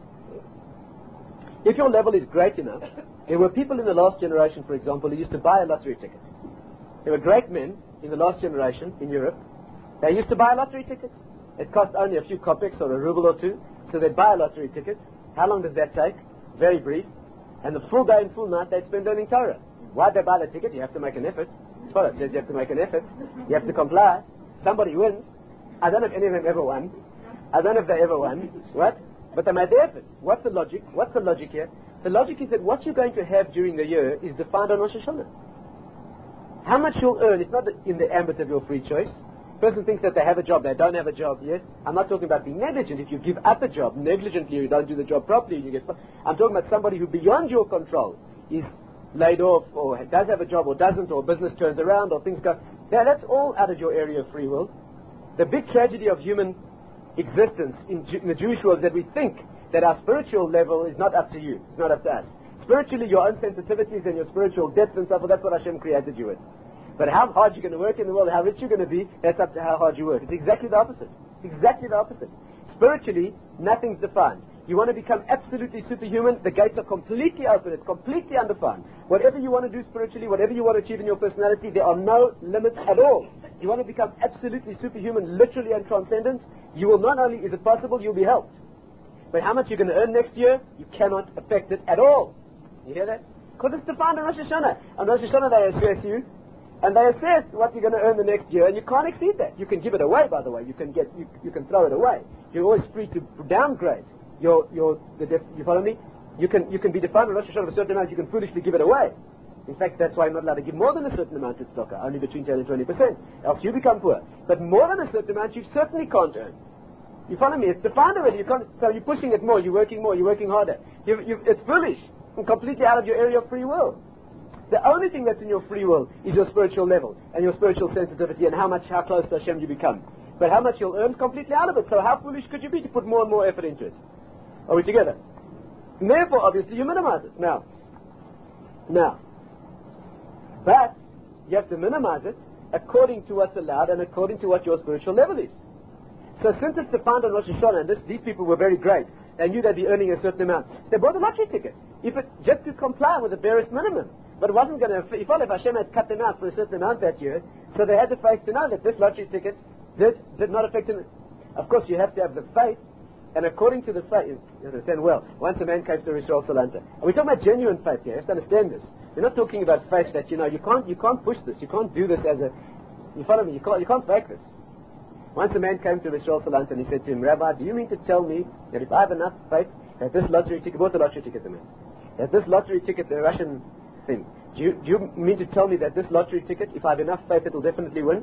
if your level is great enough, there were people in the last generation, for example, who used to buy a lottery ticket. There were great men in the last generation in Europe. They used to buy a lottery ticket. It cost only a few kopecks or a ruble or two, so they'd buy a lottery ticket. How long does that take? Very brief. And the full day and full night they'd spend learning Torah. Why'd they buy the ticket? You have to make an effort. That's what it says. You have to make an effort. You have to comply. Somebody wins. I don't know if any of them ever won. I don't know if they ever won. What? But they made the effort. What's the logic? What's the logic here? The logic is that what you're going to have during the year is defined on Rosh Hashanah. How much you'll earn is not in the ambit of your free choice. Person thinks that they have a job, they don't have a job, yes? I'm not talking about being negligent. If you give up a job negligently, you don't do the job properly, you get... I'm talking about somebody who beyond your control is laid off or does have a job or doesn't, or business turns around or things go... Now, that's all out of your area of free will. The big tragedy of human existence in, Ju- in the Jewish world is that we think that our spiritual level is not up to you, it's not up to us. Spiritually, your own sensitivities and your spiritual depth and stuff, well, that's what Hashem created you with. But how hard you're going to work in the world, how rich you're going to be, that's up to how hard you work. It's exactly the opposite. It's exactly the opposite. Spiritually, nothing's defined. You want to become absolutely superhuman, the gates are completely open. It's completely undefined. Whatever you want to do spiritually, whatever you want to achieve in your personality, there are no limits at all. You want to become absolutely superhuman, literally and transcendent, you will not only, is it possible, you'll be helped. But how much you're going to earn next year, you cannot affect it at all. You hear that? Because it's defined on Rosh Hashanah. On Rosh Hashanah they assess you, and they assess what you're going to earn the next year, and you can't exceed that. You can give it away, by the way. You can get, you, you can throw it away. You're always free to downgrade. Your, your, the def, you follow me? You can, you can be defined on Rosh Hashanah of a certain amount. You can foolishly give it away. In fact, that's why I'm not allowed to give more than a certain amount to tzedakah, only between ten and twenty percent. Else you become poor. But more than a certain amount, you certainly can't earn. You follow me? It's defined already. You can't, so you're pushing it more. You're working more. You're working harder. You've, you've, it's foolish and completely out of your area of free will. The only thing that's in your free will is your spiritual level and your spiritual sensitivity and how much, how close to Hashem you become. But how much you'll earn is completely out of it. So how foolish could you be to put more and more effort into it? Are we together? And therefore, obviously, you minimize it. Now, now, but you have to minimize it according to what's allowed and according to what your spiritual level is. So since it's defined on Rosh Hashanah, and this, these people were very great, they knew they'd be earning a certain amount. They bought a lottery ticket, if it, just to comply with the barest minimum. But it wasn't going to, if if Hashem had cut them out for a certain amount that year, so they had the faith to know that this lottery ticket did, did not affect them. Of course, you have to have the faith, and according to the faith, you understand well, once a man came to Rishon Salanta, and we're talking about genuine faith here, you have to understand this. We're not talking about faith that, you know, you can't, you can't push this, you can't do this as a, you follow me, you can't, you can't fake this. Once a man came to Rishon Salanta and he said to him, Rabbi, do you mean to tell me that if I have enough faith that this lottery ticket, bought the lottery ticket the man, that this lottery ticket, the Russian thing, do you, do you mean to tell me that this lottery ticket, if I have enough faith, it will definitely win?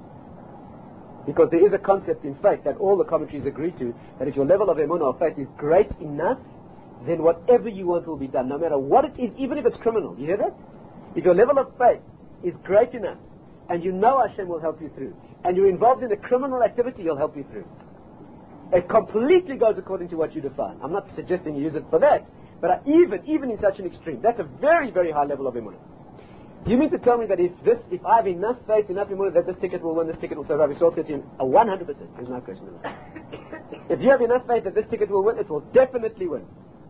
Because there is a concept in faith that all the commentaries agree to, that if your level of emunah or faith is great enough, then whatever you want will be done, no matter what it is, even if it's criminal. You hear that? If your level of faith is great enough, and you know Hashem will help you through, and you're involved in a criminal activity, He'll help you through. It completely goes according to what you define. I'm not suggesting you use it for that, but uh, even even in such an extreme, that's a very, very high level of emunah. Do you mean to tell me that if this, if I have enough faith, enough emunah, that this ticket will win, this ticket will serve? Rabbi Saul said to him, a one hundred percent. There's no question about it. If you have enough faith that this ticket will win, it will definitely win.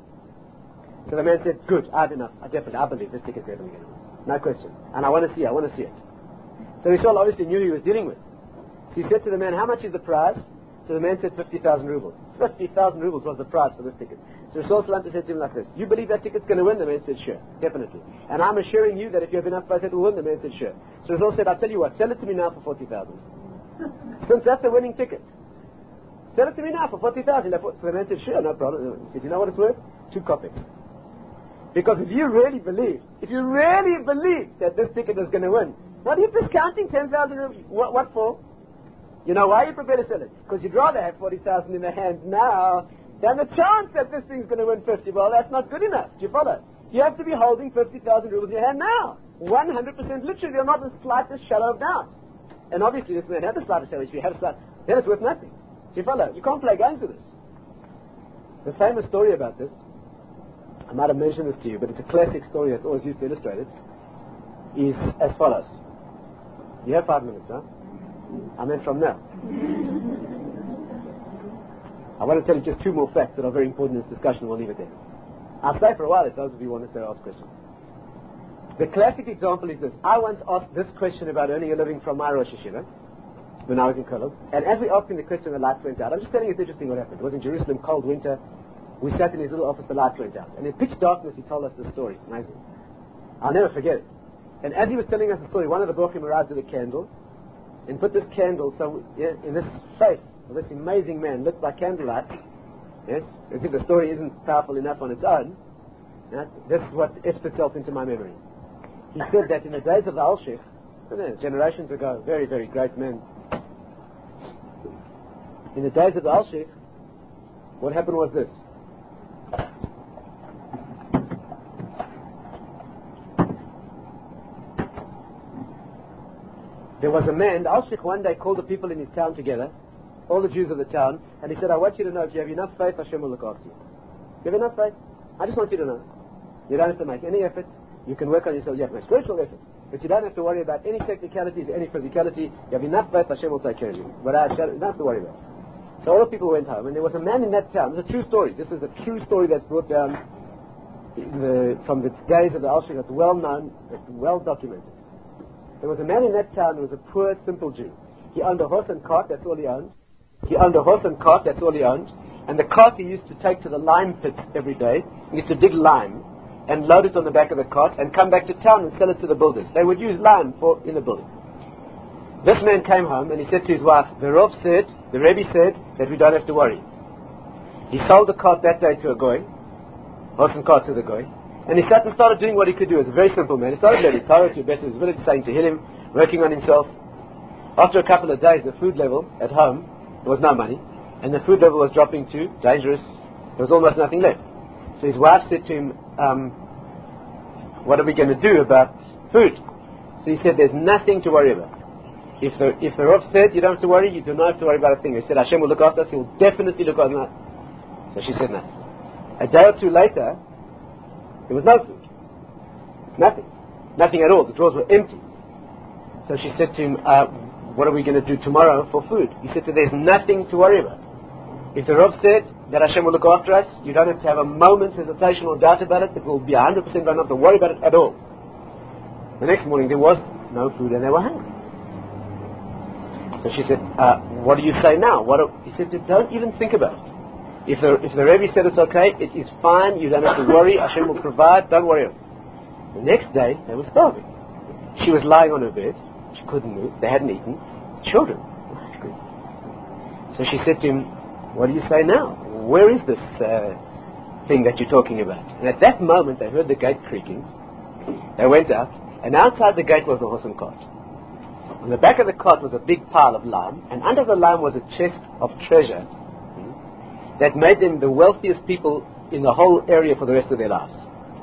So the man said, good, I have enough. I definitely, I believe this ticket's definitely going to win. No question. And I want to see, I want to see it. So Rishon obviously knew who he was dealing with. So he said to the man, how much is the prize? So the man said fifty thousand rubles. fifty thousand rubles was the prize for this ticket. So Rishon Salanta said to him like this, you believe that ticket's going to win? The man said, sure, definitely. And I'm assuring you that if you have enough faith it will win? The man said, sure. So Rishon said, I'll tell you what, sell it to me now for forty thousand. Since that's a winning ticket. Sell it to me now for forty thousand. So the man said, sure, no problem. He said, you know what it's worth? Two kopecks. Because if you really believe, if you really believe that this ticket is going to win, what are you discounting ten thousand rupees? What, what for? You know why you prepare to sell it? Because you'd rather have forty thousand in the hand now than the chance that this thing's going to win fifty. Well, that's not good enough. Do you follow? You have to be holding fifty thousand rubles in your hand now. one hundred percent literally. There's not the slightest shadow of doubt. And obviously this man had the slightest shadow. If you have a slight, then it's worth nothing. Do you follow? You can't play games with this. The famous story about this, I might have mentioned this to you, but it's a classic story that's always used to illustrate it, is as follows. You have five minutes, huh? I meant from now. I want to tell you just two more facts that are very important in this discussion. We'll leave it there. I'll stay for a while if those of you want to stay ask questions. The classic example is this. I once asked this question about earning a living from my Rosh Hashiva when I was in Kolov. And as we asked him the question, the lights went out. I'm just telling you it's interesting what happened. It was in Jerusalem, cold winter. We sat in his little office, the lights went out. And in pitch darkness, he told us this story. Amazing. I'll never forget it. And as he was telling us the story, one of the Bochum arrived with a candle and put this candle so yeah, in this face of this amazing man lit by candlelight. Yes, as if the story isn't powerful enough on its own. Yes, this is what etched itself into my memory. He said that in the days of the Alshich, generations ago, very, very great men, in the days of the Alshich, what happened was this. There was a man, the Alshich one day called the people in his town together, all the Jews of the town, and he said, I want you to know, if you have enough faith, Hashem will look after you. You have enough faith? I just want you to know. You don't have to make any effort. You can work on yourself. You have no spiritual effort. But you don't have to worry about any technicalities, any physicality. You have enough faith, Hashem will take care of you. But I don't have to worry about it. So all the people went home, and there was a man in that town. It's a true story. This is a true story that's brought down in the, from the days of the Alshich. It's well known, it's well documented. There was a man in that town who was a poor, simple Jew. He owned a horse and cart, that's all he owned. He owned a horse and cart, that's all he owned. And the cart he used to take to the lime pits every day. He used to dig lime and load it on the back of the cart and come back to town and sell it to the builders. They would use lime for in the building. This man came home and he said to his wife, the Rav said, the Rebbe said that we don't have to worry. He sold the cart that day to a goy, horse and cart to the goy, and he sat and started doing what he could do. He was a very simple man. He started learning Torah to best of his village, saying Tehillim, working on himself. After a couple of days, the food level at home, there was no money, and the food level was dropping to dangerous. There was almost nothing left. So his wife said to him, um, what are we going to do about food? So he said, there's nothing to worry about. If the, if the Rav said you don't have to worry, you do not have to worry about a thing. He said, Hashem will look after us, He will definitely look after us. So she said nothing. A day or two later, there was no food. Nothing. Nothing at all. The drawers were empty. So she said to him, uh, what are we going to do tomorrow for food? He said to her, there's nothing to worry about. If the Rav said that Hashem will look after us, you don't have to have a moment's hesitation or doubt about it. It will be one hundred percent, don't have to worry about it at all. The next morning there was no food and they were hungry. So she said, uh, what do you say now? What do, he said, don't even think about it. If the, if the Rebbe said it's okay, it is fine, you don't have to worry, Hashem will provide, don't worry about it. The next day, they were starving. She was lying on her bed, she couldn't move, they hadn't eaten, children were hungry. So she said to him, what do you say now? Where is this uh, thing that you're talking about? And at that moment, they heard the gate creaking, they went out, and outside the gate was the horse and cart. On the back of the cart was a big pile of lime, and under the lime was a chest of treasure hmm, that made them the wealthiest people in the whole area for the rest of their lives.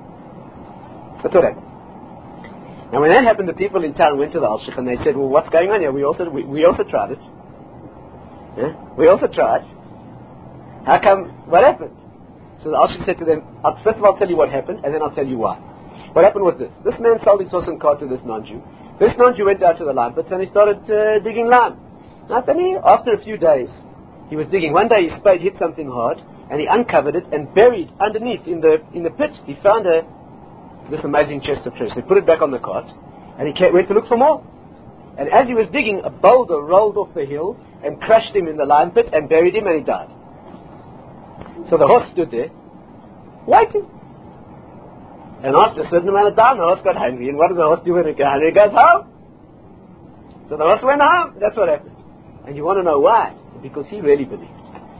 That's what happened. Now when that happened, the people in town went to the Alshich and they said, well, what's going on here? We also, we, we also tried it. Yeah? We also tried. How come, what happened? So the Alshich said to them, I'll, first of all I'll tell you what happened, and then I'll tell you why. What happened was this. This man sold his horse and cart to this non-Jew. This non-Jew went out to the lime pits and he started uh, digging lime. Now, then he, after a few days, he was digging. One day his spade hit something hard and he uncovered it and buried underneath in the in the pit. He found a, this amazing chest of treasure. So he put it back on the cart and he came, went to look for more. And as he was digging, a boulder rolled off the hill and crushed him in the lime pit and buried him and he died. So the horse stood there, waiting. And after a certain amount of time, the horse got hungry. And what does the horse do when it gets hungry? It goes home. So the horse went home. That's what happened. And you want to know why? Because he really believed.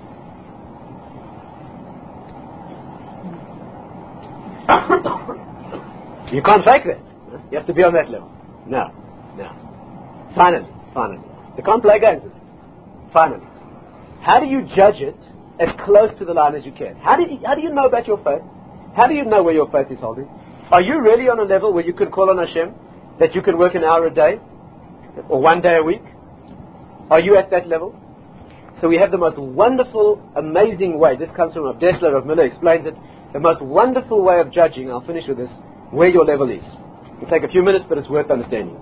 You can't fake that. You have to be on that level. No. No. Finally. Finally. You can't play games with it. Finally. How do you judge it as close to the line as you can? How do you, how do you know about your faith? How do you know where your faith is holding? Are you really on a level where you can call on Hashem, that you can work an hour a day, or one day a week? Are you at that level? So we have the most wonderful, amazing way. This comes from Rav Dessler, Rav Miller explains it. The most wonderful way of judging, I'll finish with this, where your level is. It'll take a few minutes, but it's worth understanding.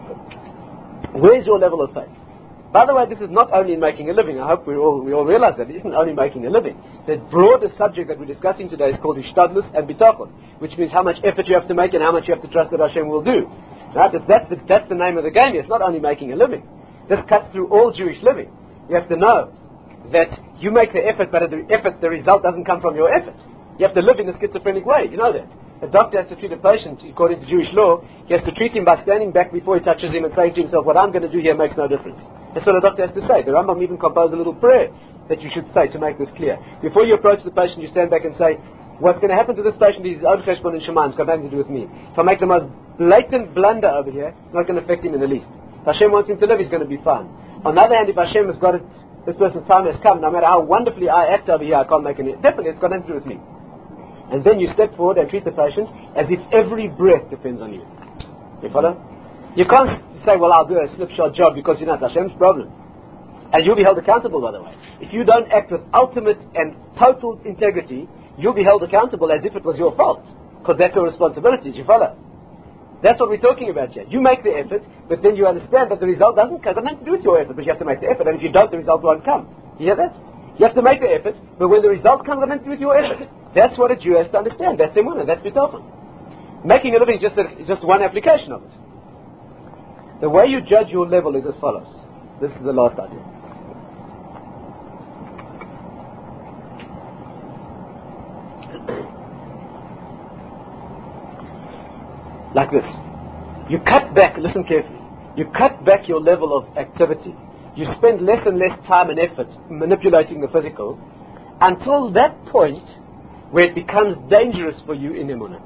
Where's your level of faith? By the way, this is not only in making a living. I hope we all we all realize that it isn't only making a living. The broader subject that we're discussing today is called Ishtadlus and Bitachon, which means how much effort you have to make and how much you have to trust that Hashem will do. Right? That's, that's, the, that's the name of the game. It's not only making a living. This cuts through all Jewish living. You have to know that you make the effort, but the effort, the result doesn't come from your effort. You have to live in a schizophrenic way. You know that. A doctor has to treat a patient, according to Jewish law, he has to treat him by standing back before he touches him and saying to himself, what I'm going to do here makes no difference. That's what a doctor has to say. The Rambam even composed a little prayer that you should say to make this clear. Before you approach the patient, you stand back and say, what's going to happen to this patient is his own cheshbon and shemaim. It's got nothing to do with me. If I make the most blatant blunder over here, it's not going to affect him in the least. If Hashem wants him to live, he's going to be fine. On the other hand, if Hashem has got it, this person's time has come, no matter how wonderfully I act over here, I can't make any. Definitely, it's got nothing to do with me. And then you step forward and treat the patient as if every breath depends on you. You follow? You can't say, well, I'll do a slipshod job because you know it's Hashem's problem. And you'll be held accountable, by the way. If you don't act with ultimate and total integrity, you'll be held accountable as if it was your fault. Because that's your responsibility. Do you follow? That's what we're talking about here. You make the effort, but then you understand that the result doesn't have nothing to do with your effort, but you have to make the effort. And if you don't, the result won't come. You hear that? You have to make the effort, but when the result comes, nothing to do with your effort. That's what a Jew has to understand. That's emunah. That's bitachon. Making a living is just, a, is just one application of it. The way you judge your level is as follows. This is the last idea. Like this. You cut back, listen carefully, you cut back your level of activity. You spend less and less time and effort manipulating the physical until that point where it becomes dangerous for you in emunah.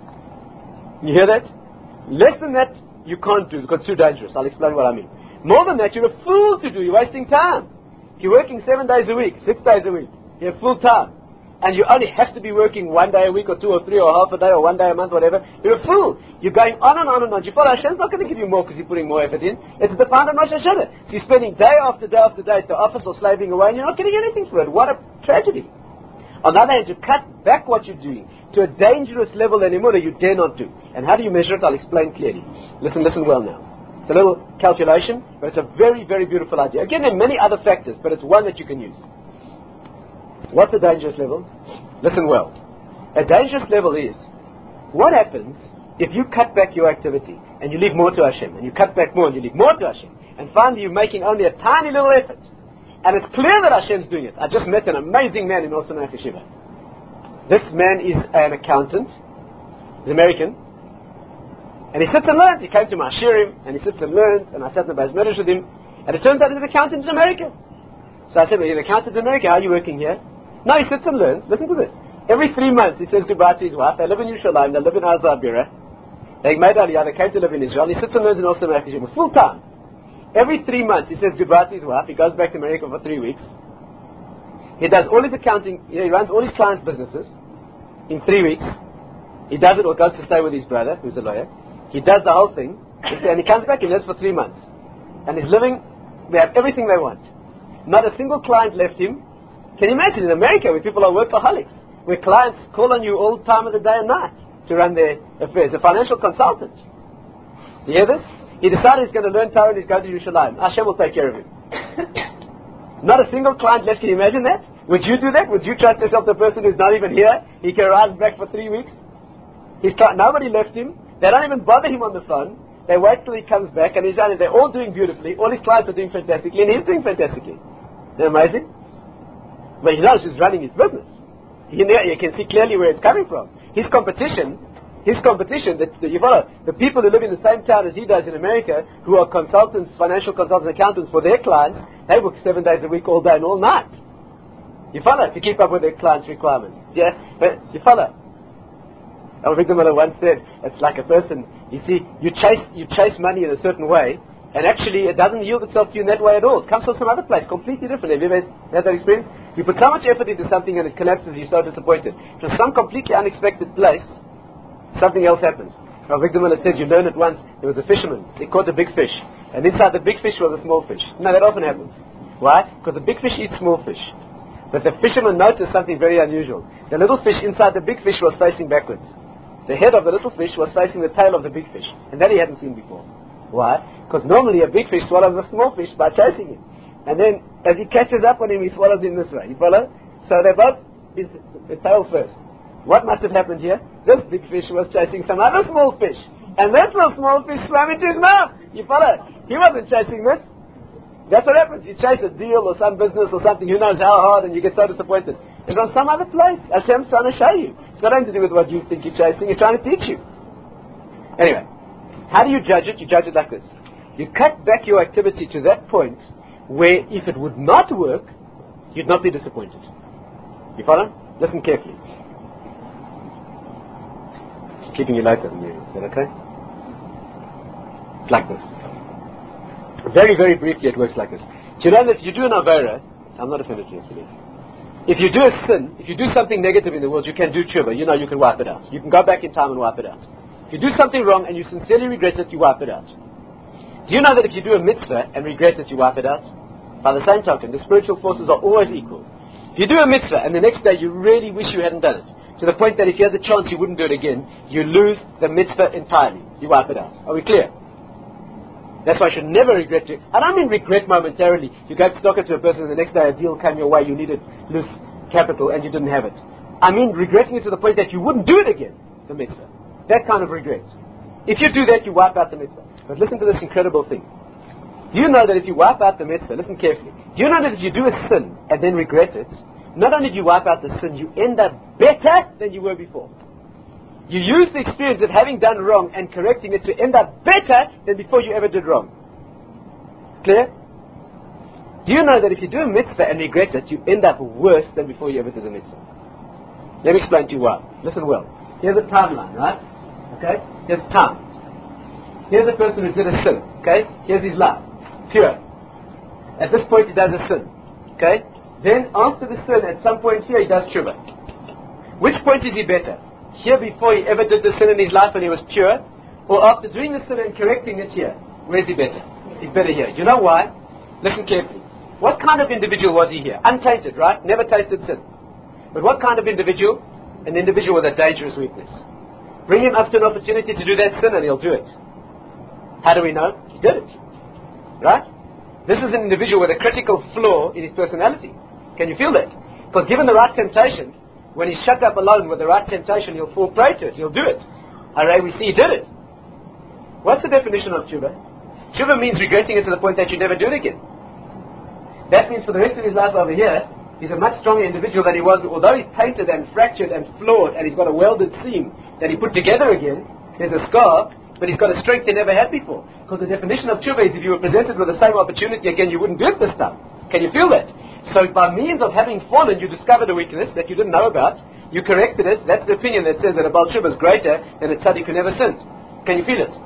You hear that? Less than that you can't do because it's too dangerous. I'll explain what I mean. More than that, you're a fool to do. You're wasting time. If you're working seven days a week, six days a week, you're full time, and you only have to be working one day a week or two or three or half a day or one day a month, whatever, you're a fool. You're going on and on and on. You follow Hashem's not going to give you more because you're putting more effort in. It's defined on Rosh Hashanah. So you're spending day after day after day at the office or slaving away and you're not getting anything for it. What a tragedy. On the other hand, you cut back what you're doing to a dangerous level in emunah you dare not do. And how do you measure it? I'll explain clearly. Listen, listen well now. It's a little calculation, but it's a very, very beautiful idea. Again, there are many other factors, but it's one that you can use. What's a dangerous level? Listen well. A dangerous level is, what happens if you cut back your activity and you leave more to Hashem, and you cut back more and you leave more to Hashem, and finally you're making only a tiny little effort, and it's clear that Hashem's doing it. I just met an amazing man in Osana Yeshiva. This man is an accountant. He's American. And he sits and learns. He came to my shirim, and he sits and learns, and I sat in the Beis Medrash with him, and it turns out he's an accountant in America. So I said, well, you're an accountant in America, how are you working here? No, he sits and learns. Listen to this. Every three months he says goodbye to his wife. They live in Yerushalayim, they live in Azabira. They made Aliyah, they came to live in Israel. He sits and learns in Osana Yeshiva full time. Every three months he says goodbye to his wife. He goes back to America for three weeks. He does all his accounting, he runs all his clients' businesses in three weeks. He does it or goes to stay with his brother, who's a lawyer. He does the whole thing, and he comes back and lives for three months. And he's living, they have everything they want. Not a single client left him. Can you imagine in America where people are workaholics, where clients call on you all time of the day and night to run their affairs? A financial consultant. You hear this? He decided he's going to learn Torah and he's going to Yerushalayim. Hashem will take care of him. Not a single client left. Can you imagine that? Would you do that? Would you trust yourself to a person who's not even here? He can rise back for three weeks. He's got, nobody left him. They don't even bother him on the phone. They wait till he comes back, and he's done it. They're all doing beautifully. All his clients are doing fantastically, and he's doing fantastically. Isn't that amazing? But he knows who's running his business. You, know, you can see clearly where it's coming from. His competition, his competition, the, the, you follow, the people who live in the same town as he does in America, who are consultants, financial consultants, accountants for their clients, they work seven days a week, all day and all night. You follow? To keep up with their clients' requirements. Yeah? But you follow? Avigdor Miller once said, it's like a person, you see, you chase you chase money in a certain way, and actually it doesn't yield itself to you in that way at all. It comes from some other place, completely different. Have you ever had that experience? You put so much effort into something and it collapses, you're so disappointed. From some completely unexpected place, something else happens. Avigdor Miller said, you learn it once, there was a fisherman, he caught a big fish, and inside the big fish was a small fish. Now that often happens. Why? Because the big fish eats small fish. But the fisherman noticed something very unusual. The little fish inside the big fish was facing backwards. The head of the little fish was facing the tail of the big fish. And that he hadn't seen before. Why? Because normally a big fish swallows a small fish by chasing him. And then as he catches up on him, he swallows him this way. You follow? So they both, is the tail first. What must have happened here? This big fish was chasing some other small fish. And that little small fish swam into his mouth. You follow? He wasn't chasing this. That's what happens. You chase a deal or some business or something, who knows how hard, and you get so disappointed. It's on some other place. Hashem's trying to show you. It's got nothing to do with what you think you're chasing. He's trying to teach you. Anyway, how do you judge it? You judge it like this. You cut back your activity to that point where if it would not work, you'd not be disappointed. You follow? Listen carefully. Keeping you later than you. Is that okay? It's like this. Very, very briefly it works like this. Do you know that if you do an avera, I'm not offended you, please. If you do a sin, if you do something negative in the world, you can do tshuva. You know you can wipe it out. You can go back in time and wipe it out. If you do something wrong and you sincerely regret it, you wipe it out. Do you know that if you do a mitzvah and regret it, you wipe it out? By the same token, the spiritual forces are always equal. If you do a mitzvah and the next day you really wish you hadn't done it, to the point that if you had the chance you wouldn't do it again, you lose the mitzvah entirely. You wipe it out. Are we clear? That's why I should never regret it. I don't mean regret momentarily. You go to talk to a person and the next day a deal came your way, you needed loose capital and you didn't have it. I mean regretting it to the point that you wouldn't do it again, the mitzvah. That kind of regret. If you do that, you wipe out the mitzvah. But listen to this incredible thing. Do you know that if you wipe out the mitzvah, listen carefully, do you know that if you do a sin and then regret it, not only do you wipe out the sin, you end up better than you were before. You use the experience of having done wrong and correcting it to end up better than before you ever did wrong. Clear? Do you know that if you do a mitzvah and regret it, you end up worse than before you ever did a mitzvah? Let me explain to you why. Listen well. Here's a timeline, right? Okay? Here's time. Here's a person who did a sin. Okay? Here's his life. Pure. At this point he does a sin. Okay? Then after the sin, at some point here he does tshuva. Which point is he better? Here before he ever did the sin in his life and he was pure, or after doing the sin and correcting it here? Where is he better? He's better here. You know why? Listen carefully. What kind of individual was he here? Untainted, right? Never tasted sin. But what kind of individual? An individual with a dangerous weakness. Bring him up to an opportunity to do that sin and he'll do it. How do we know? He did it. Right? This is an individual with a critical flaw in his personality. Can you feel that? Because given the right temptation, when he's shut up alone with the right temptation, he'll fall prey to it. He'll do it. Alright, we see he did it. What's the definition of tshuva? Tshuva means regretting it to the point that you never do it again. That means for the rest of his life over here, he's a much stronger individual than he was, although he's tainted and fractured and flawed and he's got a welded seam that he put together again. There's a scar, but he's got a strength he never had before. Because the definition of tshuva is if you were presented with the same opportunity again, you wouldn't do it this time. Can you feel that? So by means of having fallen, you discovered a weakness that you didn't know about. You corrected it. That's the opinion that says that a Baal Tshuva is greater than a tzaddik who never sinned. Can you feel it?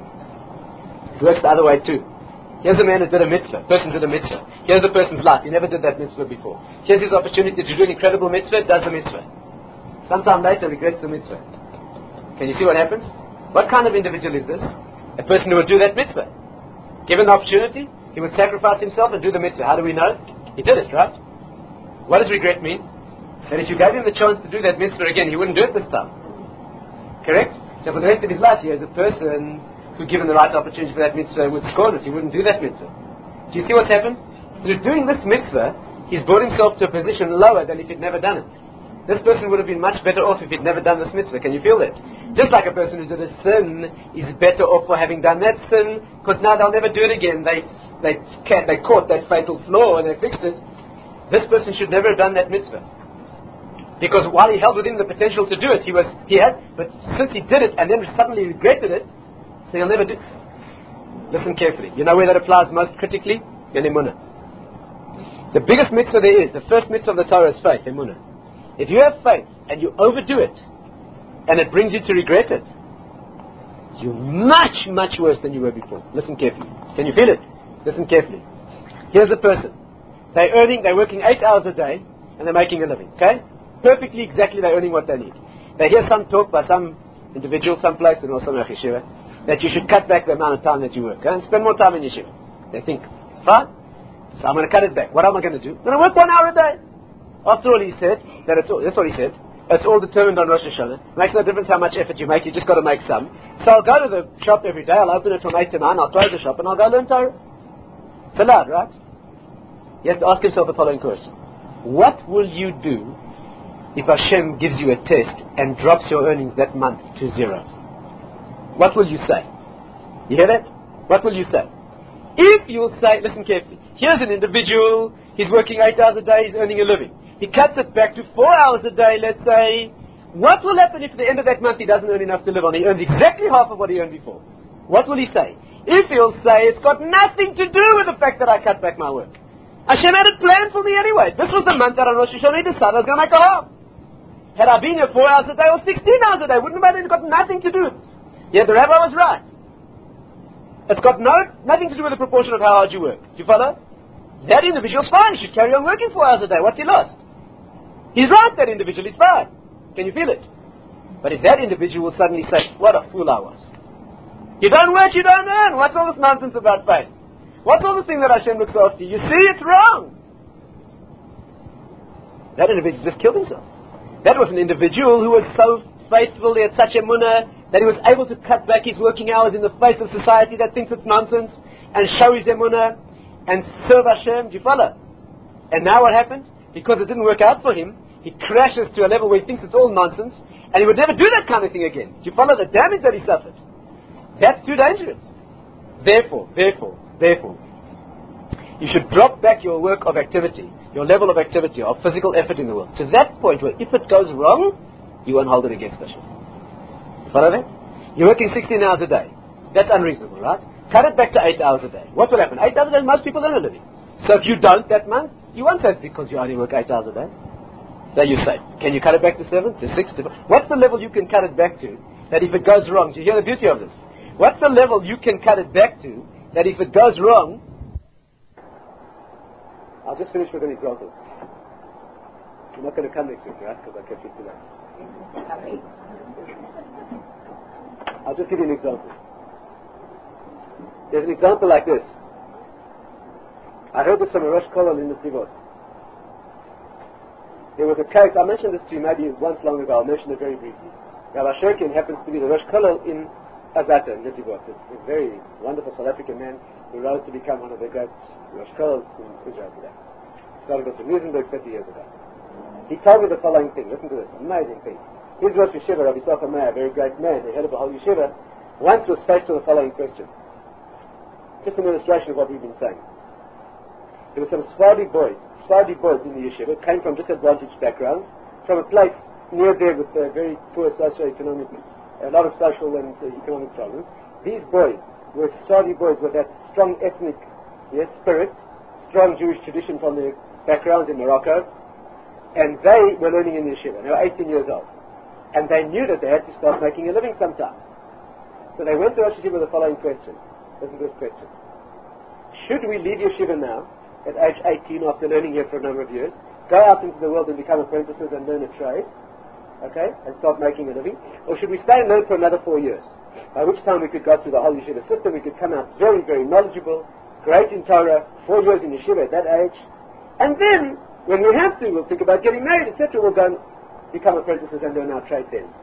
It works the other way too. Here's a man who did a mitzvah. Person did a mitzvah. Here's a person's life. He never did that mitzvah before. Here's his opportunity to do an incredible mitzvah. Does the mitzvah. Sometime later regrets the mitzvah. Can you see what happens? What kind of individual is this? A person who would do that mitzvah. Given the opportunity, he would sacrifice himself and do the mitzvah. How do we know? He did it, right? What does regret mean? That if you gave him the chance to do that mitzvah again, he wouldn't do it this time. Correct? So for the rest of his life, he is a person who, given the right opportunity for that mitzvah, would scorn it. He wouldn't do that mitzvah. Do you see what's happened? Through doing this mitzvah, he's brought himself to a position lower than if he'd never done it. This person would have been much better off if he'd never done this mitzvah. Can you feel that? Just like a person who did a sin is better off for having done that sin, because now they'll never do it again. They they can't, they caught that fatal flaw and they fixed it. This person should never have done that mitzvah. Because while he held within the potential to do it, he was he had, but since he did it and then suddenly regretted it, so he'll never do it. Listen carefully. You know where that applies most critically? In Emunah. The biggest mitzvah there is, the first mitzvah of the Torah is faith, Emunah. If you have faith and you overdo it, and it brings you to regret it, you're much, much worse than you were before. Listen carefully. Can you feel it? Listen carefully. Here's a person. They're earning, they're working eight hours a day, and they're making a living. Okay? Perfectly, exactly, they're earning what they need. They hear some talk by some individual, someplace, and also in yeshiva, that you should cut back the amount of time that you work, okay? And spend more time in yeshiva. They think, fine, so I'm going to cut it back. What am I going to do? I'm going to work one hour a day. After all, he said, that it's all, that's what he said, it's all determined on Rosh Hashanah. Makes no difference how much effort you make, you just got to make some. So I'll go to the shop every day, I'll open it from eight to nine, I'll close the shop, and I'll go learn Torah. It's allowed, right? You have to ask yourself the following question. What will you do if Hashem gives you a test and drops your earnings that month to zero? What will you say? You hear that? What will you say? If you'll say, listen carefully, here's an individual, he's working eight hours a day, he's earning a living. He cuts it back to four hours a day, let's say. What will happen if at the end of that month he doesn't earn enough to live on? He earns exactly half of what he earned before. What will he say? If he'll say, it's got nothing to do with the fact that I cut back my work. Hashem had it planned for me anyway. This was the month that on Rosh Hashanah he decided I was going to make a half. Had I been here four hours a day or sixteen hours a day, wouldn't have it got nothing to do with it. Yeah, the rabbi was right. It's got no nothing to do with the proportion of how hard you work. Do you follow? That individual's fine. He should carry on working four hours a day. What's he lost? He's right, that individual is fine. Can you feel it? But if that individual will suddenly say, what a fool I was. You don't work, you don't earn. What's all this nonsense about faith? What's all this thing that Hashem looks after? You see, it's wrong. That individual just killed himself. That was an individual who was so faithful, he had such emunah, that he was able to cut back his working hours in the face of society that thinks it's nonsense. and show his emunah and serve Hashem. Do you follow? And now what happened? Because it didn't work out for him, he crashes to a level where he thinks it's all nonsense, and he would never do that kind of thing again. Do you follow the damage that he suffered? That's too dangerous. Therefore, therefore, therefore, you should drop back your work of activity, your level of activity, of physical effort in the world, to that point where if it goes wrong, you won't hold it against Hashem. Follow that? You're working sixteen hours a day. That's unreasonable, right? Cut it back to eight hours a day. What will happen? Eight hours a day, most people earn a living. So if you don't that month, you won't say it's because you only work eight hours a day. So you say, can you cut it back to seven, to six, to... What's the level you can cut it back to that if it goes wrong, do you hear the beauty of this? What's the level you can cut it back to that if it goes wrong... I'll just finish with an example. I'm not going to come next week, right? Because I kept it too late. I'll just give you an example. There's an example like this. I heard this from a Rosh Kollel in the Tivot. There was a case, I mentioned this to you maybe once long ago, I'll mention it very briefly. Rabbi Shurkin happens to be the Rosh Kollel in Azata, in Netivot. It's a very wonderful South African man who rose to become one of the great Rosh Kollels in Israel today. Started off in Musenberg thirty years ago. He told me the following thing, listen to this, amazing thing. His Rosh Yeshiva, Rabbi Sofer Meir, a very great man, the head of the whole Yeshiva, once was faced with the following question. Just an illustration of what we've been saying. There were some Sephardi boys, Sephardi boys in the Yeshiva, came from disadvantaged backgrounds, from a place near there with uh, very poor socio-economic, a lot of social and uh, economic problems. These boys were Sephardi boys with that strong ethnic yes, spirit, strong Jewish tradition from their backgrounds in Morocco, and they were learning in the Yeshiva. They were eighteen years old. And they knew that they had to start making a living sometime. So they went to Rosh Yeshiva with the following question. Listen to this question. Should we leave Yeshiva now, at age eighteen, after learning here for a number of years, go out into the world and become apprentices and learn a trade, okay, and start making a living? Or should we stay and learn for another four years? By which time we could go through the whole Yeshiva system, we could come out very, very knowledgeable, great in Torah, four years in Yeshiva at that age, and then, when we have to, we'll think about getting married, et cetera, we'll go and become apprentices and learn our trade then.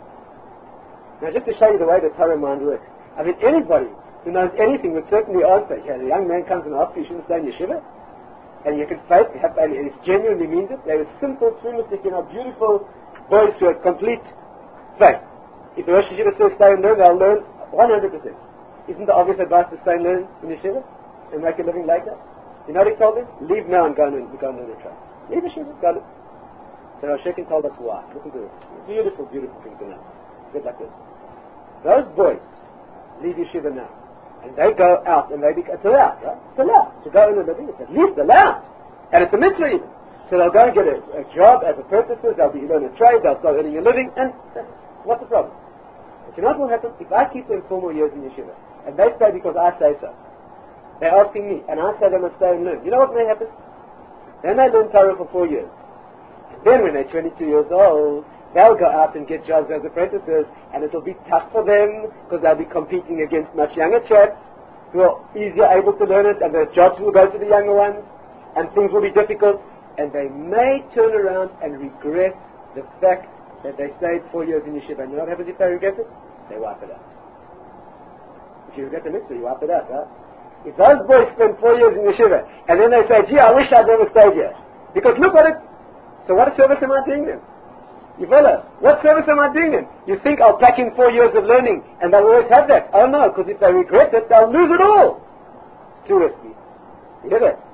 Now, just to show you the way the Torah mind works, I mean, anybody who knows anything would certainly answer, yeah, a young man comes and asks you, you shouldn't stay in Yeshiva, and you can faith, have, and it genuinely means it. They were simple, truistic, you know, beautiful boys who had complete faith. If the Rosh Yeshiva says stay and learn, they'll learn one hundred percent. Isn't the obvious advice to stay and learn in Yeshiva and make a living later? You know what he told them? Leave now and go and, go and learn a trade. Leave Yeshiva, go and... So Rosh Hashanah told us why. Listen to this. Beautiful, beautiful thing to know. It's like this. Those boys leave Yeshiva now. And they go out and they become... It's allowed, right? It's allowed to go in and living. It's at least allowed. And it's a mitzvah even. So they'll go and get a, a job as apprentices. They'll be learn a trade. They'll start earning a living. And uh, what's the problem? But you know what will happen? If I keep them four more years in Yeshiva, and they stay because I say so, they're asking me, and I say they must stay and learn. You know what may happen? Then they learn Torah for four years. Then when they're twenty-two years old, they'll go out and get jobs as apprentices, and it'll be tough for them because they'll be competing against much younger chaps who are easier able to learn it, and the jobs will go to the younger ones, and things will be difficult, and they may turn around and regret the fact that they stayed four years in Yeshiva. And you know what happens if they regret it? They wipe it out. If you regret the mitzvah, you wipe it out, right? If those boys spend four years in Yeshiva, and then they say, gee, I wish I'd never stayed here. Because look what it... So what service am I doing then? You follow? What service am I doing then? You think I'll pack in four years of learning and they'll always have that? Oh no, because if they regret it, they'll lose it all. It's too risky. You hear that?